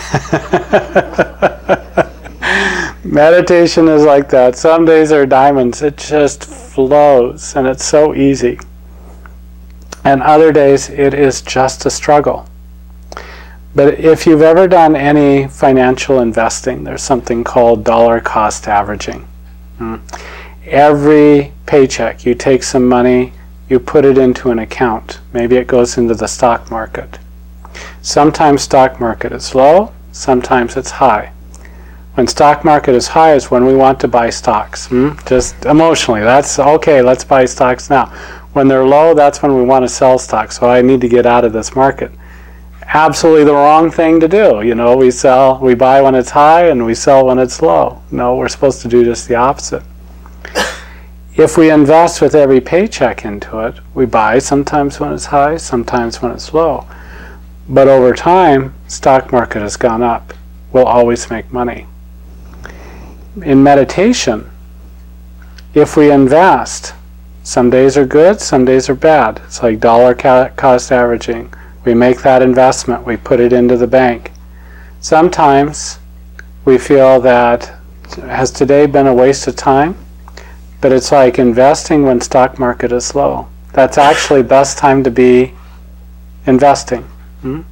Meditation is like that. Some days are diamonds. It just flows and it's so easy. And other days it is just a struggle. But if you've ever done any financial investing, there's something called dollar cost averaging. Hmm. Every paycheck, you take some money, you put it into an account. Maybe it goes into the stock market. Sometimes stock market is low, sometimes it's high. When stock market is high is when we want to buy stocks. Hmm? Just emotionally, that's okay, let's buy stocks now. When they're low, that's when we want to sell stocks. So I need to get out of this market. Absolutely the wrong thing to do. You know, we sell, we buy when it's high and we sell when it's low. No, we're supposed to do just the opposite. If we invest with every paycheck into it, we buy sometimes when it's high, sometimes when it's low. But over time, stock market has gone up. We'll always make money. In meditation, if we invest, some days are good, some days are bad. It's like dollar cost averaging. We make that investment, we put it into the bank. Sometimes we feel that, has today been a waste of time? But it's like investing when stock market is low. That's actually best time to be investing. Hmm?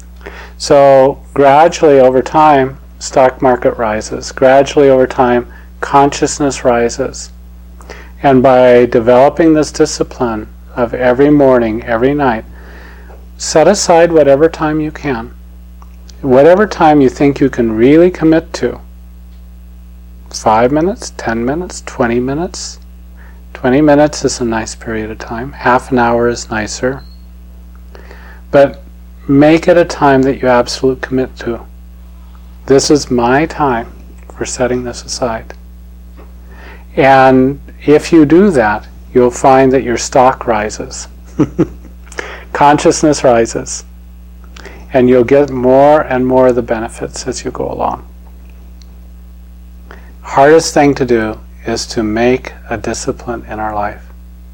So gradually over time, stock market rises. Gradually over time, consciousness rises. And by developing this discipline of every morning, every night, set aside whatever time you can. Whatever time you think you can really commit to. Five minutes, ten minutes, twenty minutes. Twenty minutes is a nice period of time. Half an hour is nicer. But make it a time that you absolutely commit to. This is my time for setting this aside. And if you do that, you'll find that your stock rises. Consciousness rises. And you'll get more and more of the benefits as you go along. Hardest thing to do is to make a discipline in our life.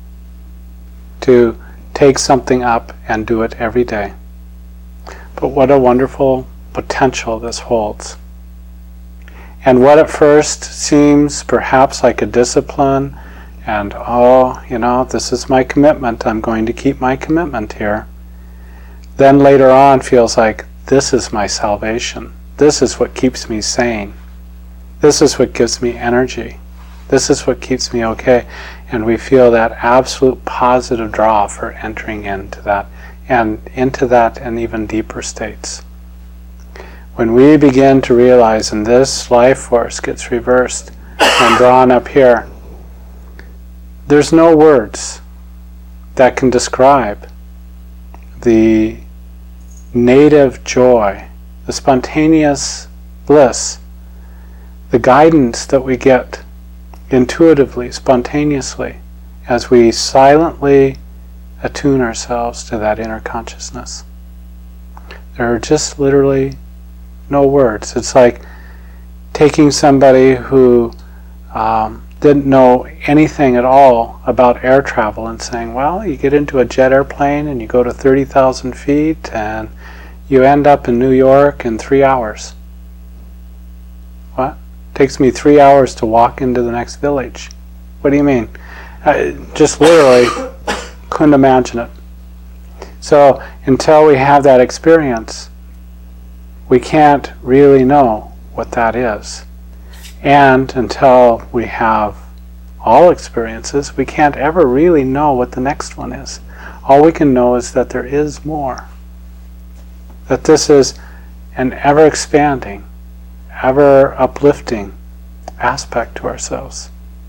To take something up and do it every day. But what a wonderful potential this holds. And what at first seems perhaps like a discipline, and oh, you know, this is my commitment, I'm going to keep my commitment here, then later on feels like this is my salvation. This is what keeps me sane. This is what gives me energy. This is what keeps me okay. And we feel that absolute positive draw for entering into that, and into that and even deeper states. When we begin to realize, and this life force gets reversed and drawn up here, there's no words that can describe the native joy, the spontaneous bliss, the guidance that we get intuitively, spontaneously, as we silently attune ourselves to that inner consciousness. There are just literally no words. It's like taking somebody who um, didn't know anything at all about air travel and saying, well, you get into a jet airplane and you go to thirty thousand feet and you end up in New York in three hours. What? It takes me three hours to walk into the next village. What do you mean? I just literally couldn't imagine it. So until we have that experience, we can't really know what that is. And until we have all experiences, we can't ever really know what the next one is. All we can know is that there is more. That this is an ever-expanding, ever-uplifting aspect to ourselves.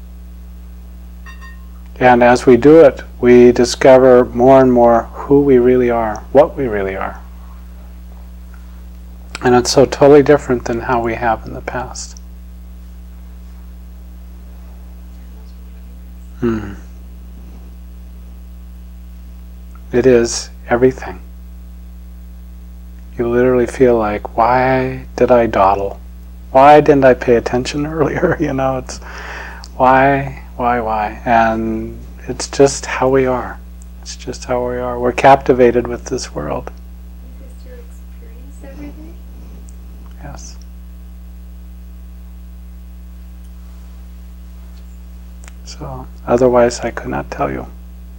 And as we do it, we discover more and more who we really are, what we really are. And it's so totally different than how we have in the past. Hmm. It is everything. You literally feel like, why did I dawdle? Why didn't I pay attention earlier? You know, it's why, why, why? And it's just how we are. It's just how we are. We're captivated with this world. Is this your experience every day? Yes. So, otherwise I could not tell you.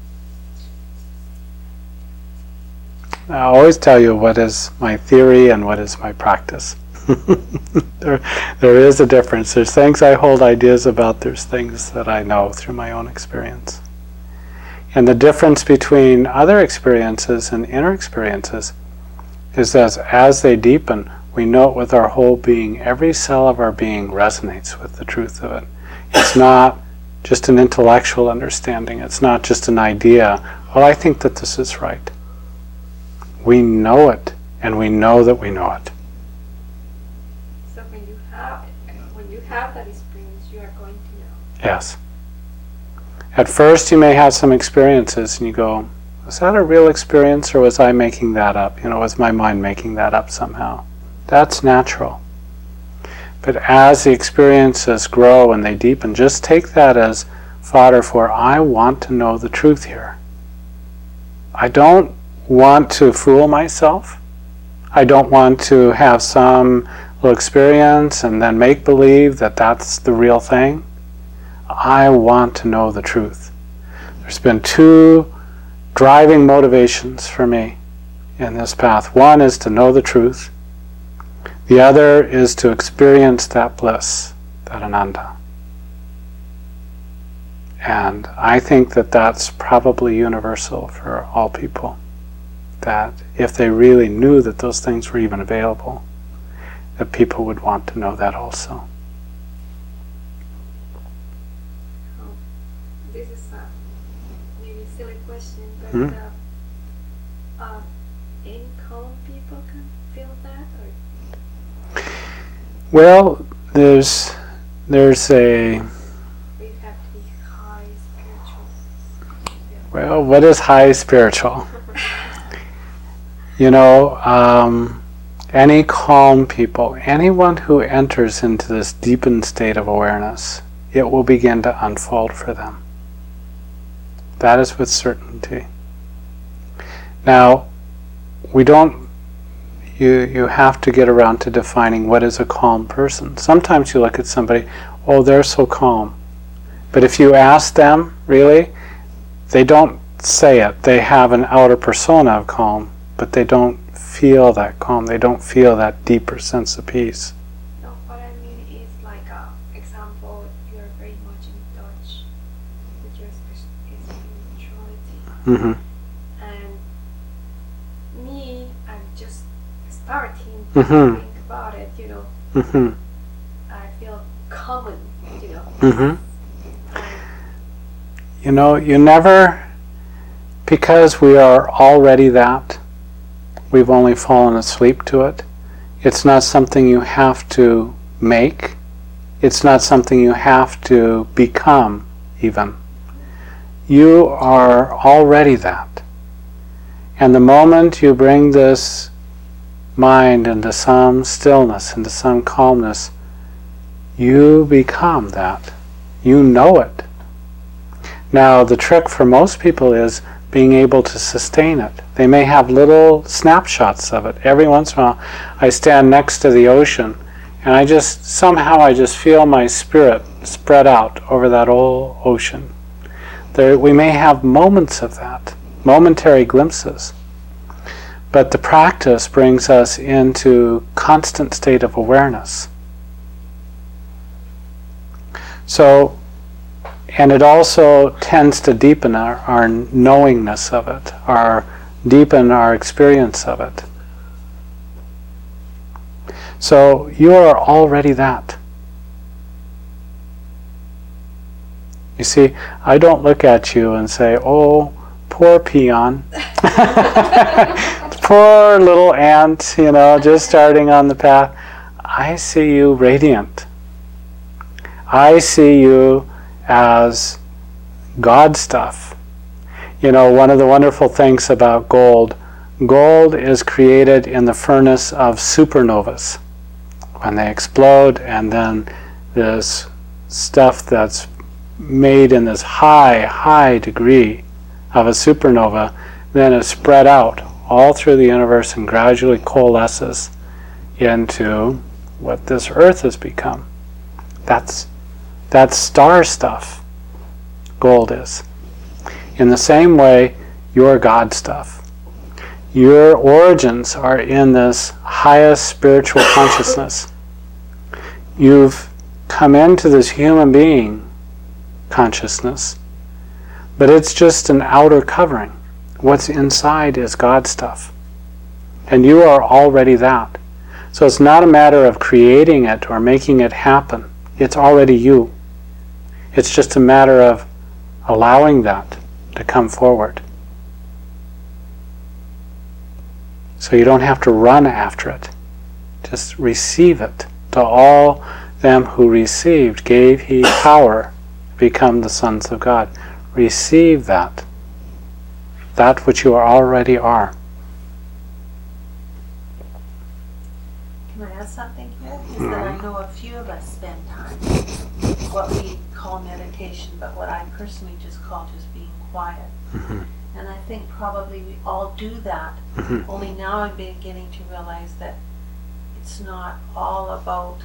I always tell you what is my theory and what is my practice. there, there is a difference. There's things I hold ideas about, there's things that I know through my own experience. And the difference between other experiences and inner experiences is that as they deepen, we know it with our whole being. Every cell of our being resonates with the truth of it. It's not just an intellectual understanding. It's not just an idea. Well, I think that this is right. We know it, and we know that we know it. So when you have when you have that experience, you are going to know. Yes. At first you may have some experiences and you go, was that a real experience or was I making that up? You know, was my mind making that up somehow? That's natural. But as the experiences grow and they deepen, just take that as fodder for, I want to know the truth here. I don't want to fool myself. I don't want to have some little experience and then make believe that that's the real thing. I want to know the truth. There's been two driving motivations for me in this path. One is to know the truth. The other is to experience that bliss, that ananda. And I think that that's probably universal for all people. That if they really knew that those things were even available, that people would want to know that also. Oh, this is a maybe silly question, but Hmm? uh, uh, any calm people can feel that, or Well, there's there's a you have to be high spiritual? well, what is high spiritual? You know, um, any calm people, anyone who enters into this deepened state of awareness, it will begin to unfold for them. That is with certainty. Now, we don't, you, you have to get around to defining what is a calm person. Sometimes you look at somebody, oh, they're so calm. But if you ask them, really, they don't say it. They have an outer persona of calm, but they don't feel that calm. They don't feel that deeper sense of peace. No, what I mean is like, uh, example, you're very much in touch with your spe- spirituality. Mm-hmm. And me, I'm just starting Mm-hmm. to think about it, you know. Mm-hmm. I feel common, you know. Mm-hmm. And You know, you never, because we are already that, we've only fallen asleep to it. It's not something you have to make. It's not something you have to become, even. You are already that. And the moment you bring this mind into some stillness, into some calmness, you become that. You know it. Now, the trick for most people is being able to sustain it. They may have little snapshots of it. Every once in a while, I stand next to the ocean, and I just, somehow I just feel my spirit spread out over that whole ocean. There, we may have moments of that, momentary glimpses. But the practice brings us into constant state of awareness. So, and it also tends to deepen our, our knowingness of it, our deepen our experience of it. So you are already that. You see, I don't look at you and say, oh, poor peon. Poor little ant, you know, just starting on the path. I see you radiant. I see you as God stuff. You know, one of the wonderful things about gold, gold is created in the furnace of supernovas. When they explode, and then this stuff that's made in this high, high degree of a supernova, then is spread out all through the universe and gradually coalesces into what this earth has become. That's that's star stuff. Gold is. In the same way, you're God stuff. Your origins are in this highest spiritual consciousness. You've come into this human being consciousness, but it's just an outer covering. What's inside is God stuff. And you are already that. So it's not a matter of creating it or making it happen. It's already you. It's just a matter of allowing that to come forward. So you don't have to run after it. Just receive it. To all them who received gave he power to become the sons of God. Receive that. That which you already are. Can I add something here? Is that I know a few of us spend time, what we call meditation, but what I personally just call just being quiet. Mm-hmm. And I think probably we all do that. Mm-hmm. Only now I'm beginning to realize that it's not all about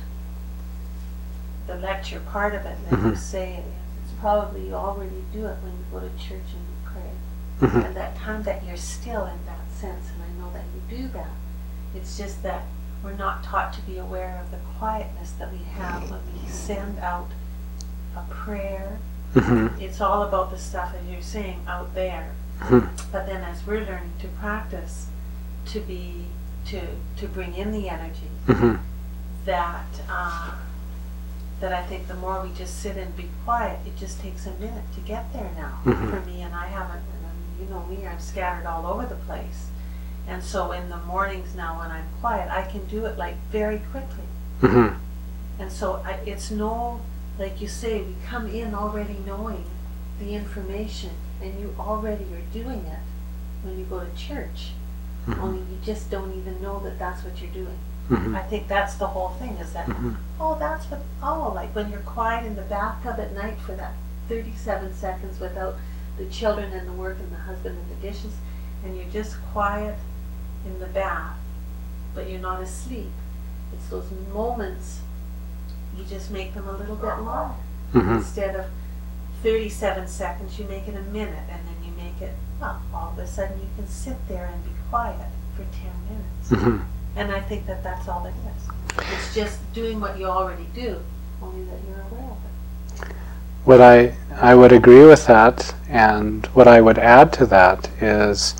the lecture part of it that Mm-hmm. you say it is. It's probably you already do it when you go to church and you pray. Mm-hmm. And that time that you're still in that sense, and I know that you do that. It's just that we're not taught to be aware of the quietness that we have when we send out a prayer. Mm-hmm. It's all about the stuff, as you're saying, out there. Mm-hmm. But then as we're learning to practice, to be, to, to bring in the energy, Mm-hmm. that, uh, that I think the more we just sit and be quiet, it just takes a minute to get there now. Mhm. For me, and I haven't, and um, you know me, I'm scattered all over the place. And so in the mornings now when I'm quiet, I can do it like very quickly. Mm-hmm. And so I, it's no, like you say, we come in already knowing the information, and you already are doing it when you go to church. Mm-hmm. Only you just don't even know that that's what you're doing. Mm-hmm. I think that's the whole thing, is that, Mm-hmm. oh, that's what, oh, like when you're quiet in the bathtub at night for that thirty-seven seconds without the children and the work and the husband and the dishes, and you're just quiet in the bath, but you're not asleep. It's those moments, you just make them a little bit longer. Mm-hmm. Instead of thirty-seven seconds, you make it a minute, and then you make it, well, all of a sudden you can sit there and be quiet for ten minutes. Mm-hmm. And I think that that's all it is. It's just doing what you already do, only that you're aware of it. What I, I would agree with that, and what I would add to that is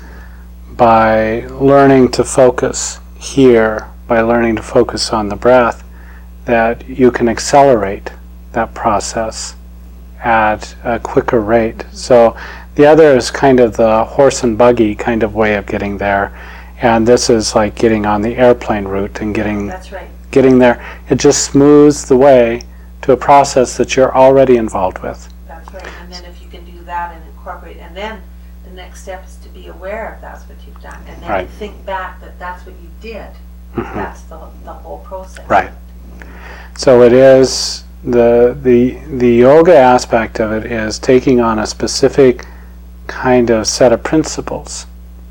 by learning to focus here, by learning to focus on the breath, that you can accelerate that process at a quicker rate. So the other is kind of the horse and buggy kind of way of getting there, and this is like getting on the airplane route and getting That's right. getting there. It just smooths the way to a process that you're already involved with. That's right. And then if you can do that and incorporate, and then the next step is to be aware of that's what you've done, and then Right. think back that that's what you did. Mhm. That's the the whole process. Right. So it is the the the yoga aspect of it is taking on a specific kind of set of principles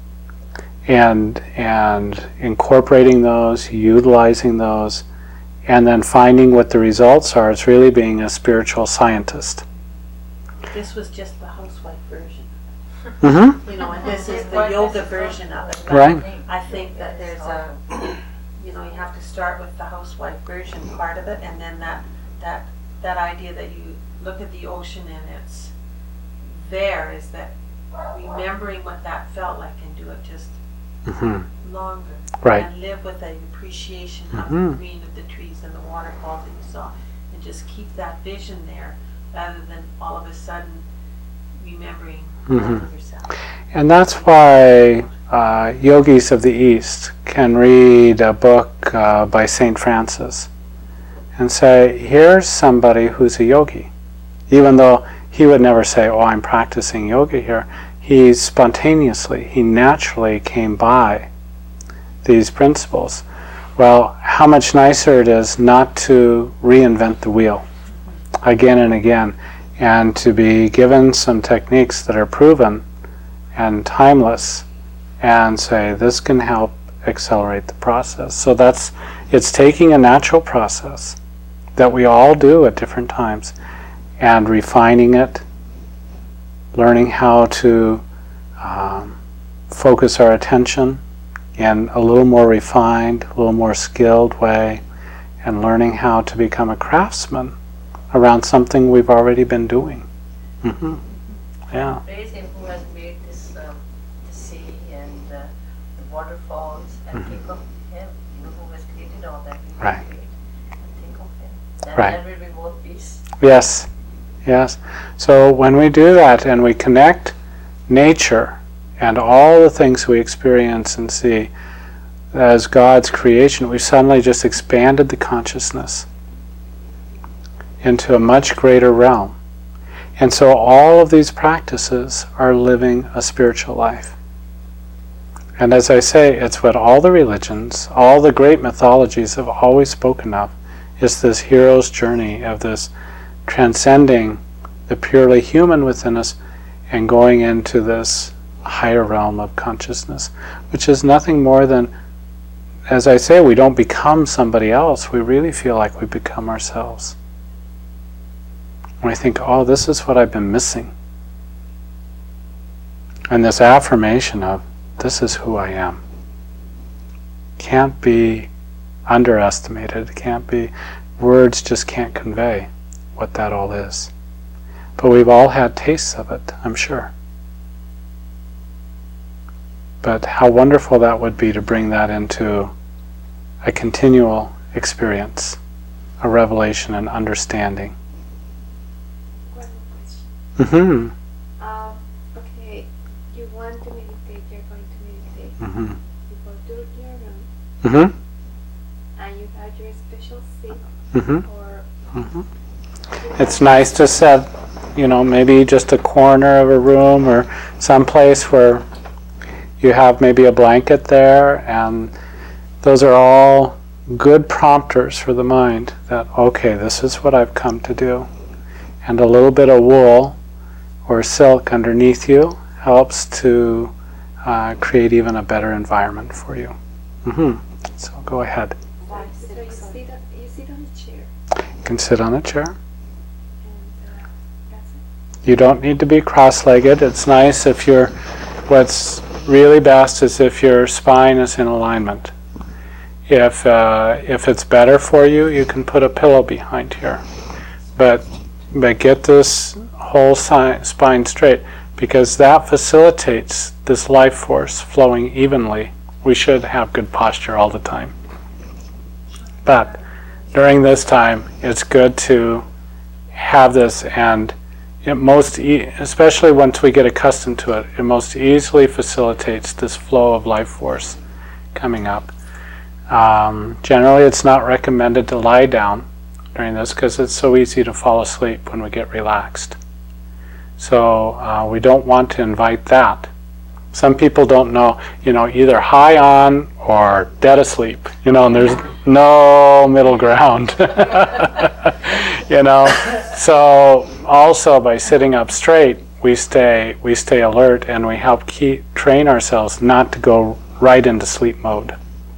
and and incorporating those, utilizing those, and then finding what the results are. It's really being a spiritual scientist. This was just the housewife version. Mm-hmm. You know, and this is the yoga version of it. But Right. I think that there's a, you know, you have to start with the housewife version part of it, and then that that that idea that you look at the ocean and it's there, is that remembering what that felt like and do it just Mm-hmm. longer. Right. And live with an appreciation of Mhm. the green of the trees and the waterfalls that you saw, and just keep that vision there rather than all of a sudden remembering Mhm. yourself. And that's why uh, yogis of the East can read a book uh, by Saint Francis and say, here's somebody who's a yogi. Even though he would never say, oh, I'm practicing yoga here. He spontaneously, he naturally came by these principles. Well, how much nicer it is not to reinvent the wheel again and again, and to be given some techniques that are proven and timeless, and say this can help accelerate the process. So that's, it's taking a natural process that we all do at different times and refining it, learning how to um, focus our attention in a little more refined, a little more skilled way, and learning how to become a craftsman around something we've already been doing. Mm-hmm. Yeah. Praise Him who has made this, um, the sea and uh, the waterfalls, and Mhm. think of Him, you know, who has created all that. We Right. create, and think of Him. And Right. then will be more peace. Yes, yes. So when we do that and we connect nature and all the things we experience and see as God's creation, we've suddenly just expanded the consciousness into a much greater realm. And so all of these practices are living a spiritual life. And as I say, it's what all the religions, all the great mythologies have always spoken of, is this hero's journey of this transcending the purely human within us and going into this higher realm of consciousness, which is nothing more than, as I say, we don't become somebody else, we really feel like we become ourselves. When I think, oh, this is what I've been missing. And this affirmation of, this is who I am, can't be underestimated. It can't be, words just can't convey what that all is. But we've all had tastes of it, I'm sure. But how wonderful that would be to bring that into a continual experience, a revelation and understanding. One more question. Mm-hmm. Um, okay, you want to meditate, you're going to meditate. Mm-hmm. You go to your room Mm-hmm. and you have your special seat Mm-hmm. or Mm-hmm. It's nice to set, you know, maybe just a corner of a room or some place where you have maybe a blanket there, and those are all good prompters for the mind that, okay, this is what I've come to do. And a little bit of wool or silk underneath you helps to uh, create even a better environment for you. Mm-hmm. So go ahead. so you sit on, you sit on a chair You can sit on a chair. and uh, that's it. You don't need to be cross-legged. It's nice if you're, what's really best is if your spine is in alignment. If uh, if it's better for you, you can put a pillow behind here. But but get this whole si- spine straight, because that facilitates this life force flowing evenly. We should have good posture all the time. But during this time, it's good to have this, and it most, e- especially once we get accustomed to it, it most easily facilitates this flow of life force coming up. Um, generally, it's not recommended to lie down during this because it's so easy to fall asleep when we get relaxed. So uh, we don't want to invite that. Some people don't know, you know, either high on or dead asleep, you know, and there's no middle ground. You know, so also by sitting up straight, we stay we stay alert, and we help keep train ourselves not to go right into sleep mode.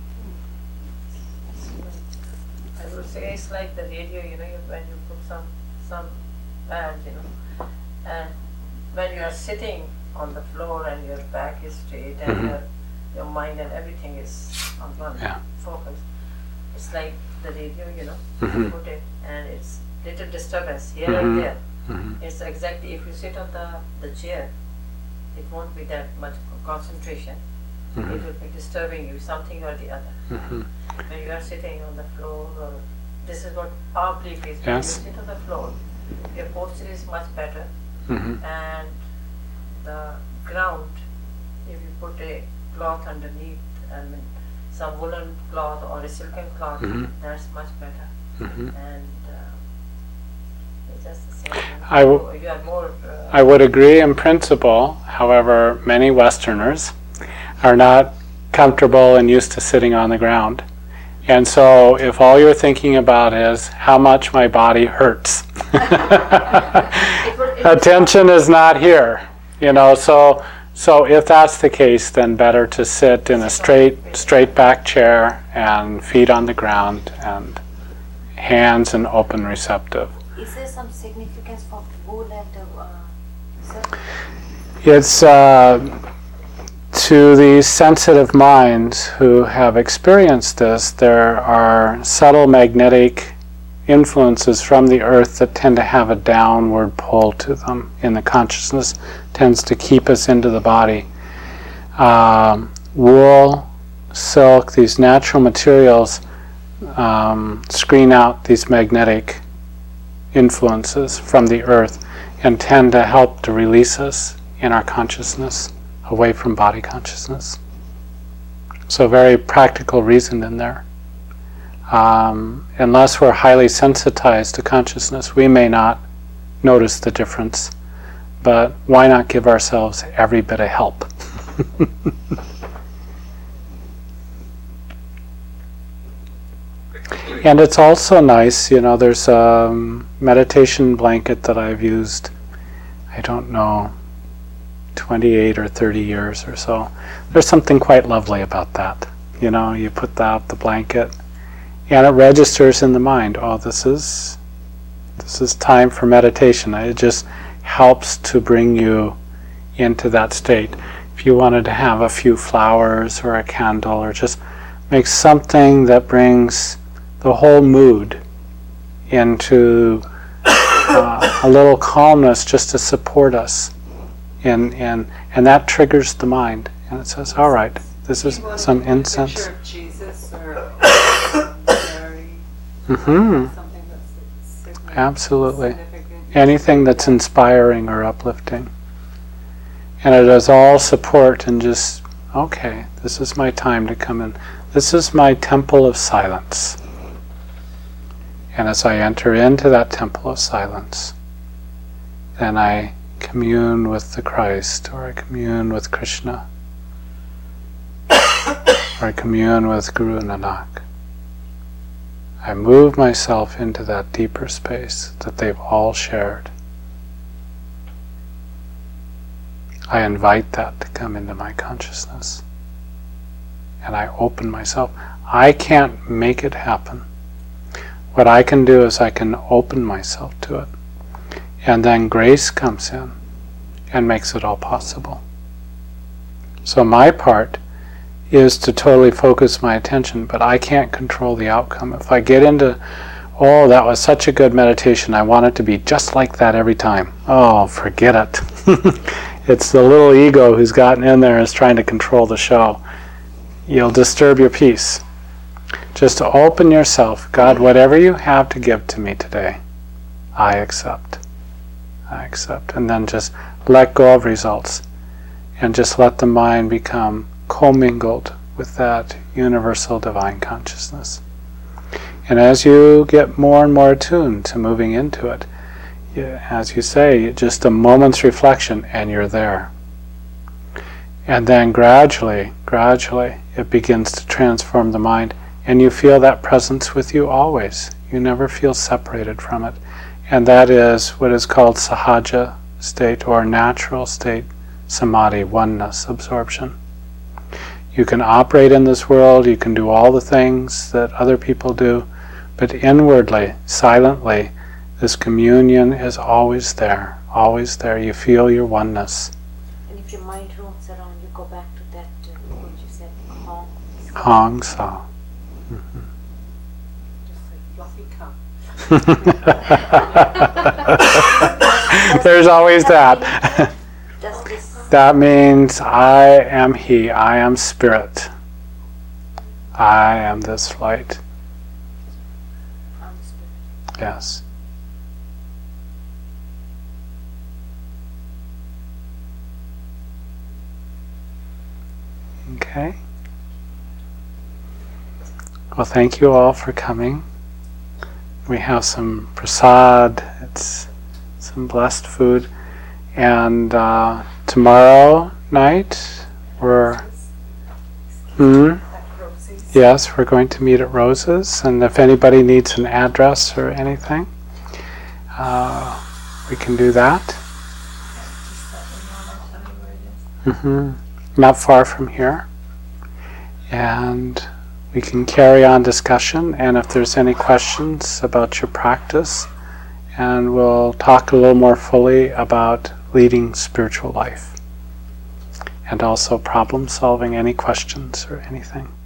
I would say it's like the radio, you know, you, when you put some some band, you know, and when you are sitting on the floor and your back is straight and Mhm. your, your mind and everything is on one Yeah. focus. It's like the radio, you know, Mhm. you put it and it's little disturbance here Mhm. and there. Mhm. It's exactly, if you sit on the, the chair, it won't be that much concentration. It Mhm. will be disturbing you, something or the other. Mhm. When you are sitting on the floor, or this is what our belief is. When Yes. you sit on the floor, your posture is much better, Mhm. and the ground, if you put a cloth underneath, I mean, some woolen cloth or a silken cloth, Mhm. that's much better. Mhm. And uh, it's just the same. I w- you are more. Uh, I would agree in principle. However, many Westerners are not comfortable and used to sitting on the ground. And so if all you're thinking about is how much my body hurts, it will- it will- attention is not here. You know, so so if that's the case, then better to sit in a straight straight back chair and feet on the ground and hands and open receptive. Is there some significance for wool and the uh, silk? It's uh, to these sensitive minds who have experienced this, there are subtle magnetic influences from the earth that tend to have a downward pull to them in the consciousness, tends to keep us into the body. Um, wool, silk, these natural materials um, screen out these magnetic influences from the earth and tend to help to release us in our consciousness away from body consciousness. So very practical reason in there. Um, unless we're highly sensitized to consciousness, we may not notice the difference, but why not give ourselves every bit of help? And it's also nice, you know, there's a meditation blanket that I've used, I don't know, twenty-eight or thirty years or so. There's something quite lovely about that. You know, you put out the blanket and it registers in the mind, oh, this is this is time for meditation. It just helps to bring you into that state. If you wanted to have a few flowers or a candle or just make something that brings the whole mood into uh, a little calmness just to support us. And, and, and that triggers the mind. And it says, all right, this is some incense. Picture of Jesus or Mary, Mm-hmm. something that's significant. Absolutely. significant. Anything that's inspiring or uplifting. And it is all support and just, okay, this is my time to come in. This is my temple of silence. And as I enter into that temple of silence, then I commune with the Christ, or I commune with Krishna, or I commune with Guru Nanak. I move myself into that deeper space that they've all shared. I invite that to come into my consciousness. And I open myself. I can't make it happen. What I can do is I can open myself to it. And then grace comes in and makes it all possible. So my part is to totally focus my attention, but I can't control the outcome. If I get into, oh, that was such a good meditation, I want it to be just like that every time. Oh, forget it. It's the little ego who's gotten in there and is trying to control the show. You'll disturb your peace. Just to open yourself. God, whatever you have to give to me today, I accept. I accept. And then just let go of results. And just let the mind become commingled with that universal divine consciousness. And as you get more and more attuned to moving into it, you, as you say, just a moment's reflection and you're there. And then gradually, gradually, it begins to transform the mind, and you feel that presence with you always. You never feel separated from it. And that is what is called sahaja state, or natural state samadhi, oneness, absorption. You can operate in this world, you can do all the things that other people do, but inwardly, silently, this communion is always there, always there. You feel your oneness. And if your mind roams around, you go back to that, uh, what you said, Hong. Hong Sa. Just like fluffy cup. There's always that. Does this That means I am He, I am Spirit. I am this light. from the spirit? Yes. Okay. Well, thank you all for coming. We have some prasad, it's some blessed food. And uh, tomorrow night, we're... Hmm? At Rosie's. Yes, we're going to meet at Rose's, and if anybody needs an address or anything, uh, we can do that. Just let me know, I'll tell you where it is. hmm Not far from here. And we can carry on discussion, and if there's any questions about your practice, and we'll talk a little more fully about leading spiritual life, and also problem solving, any questions or anything.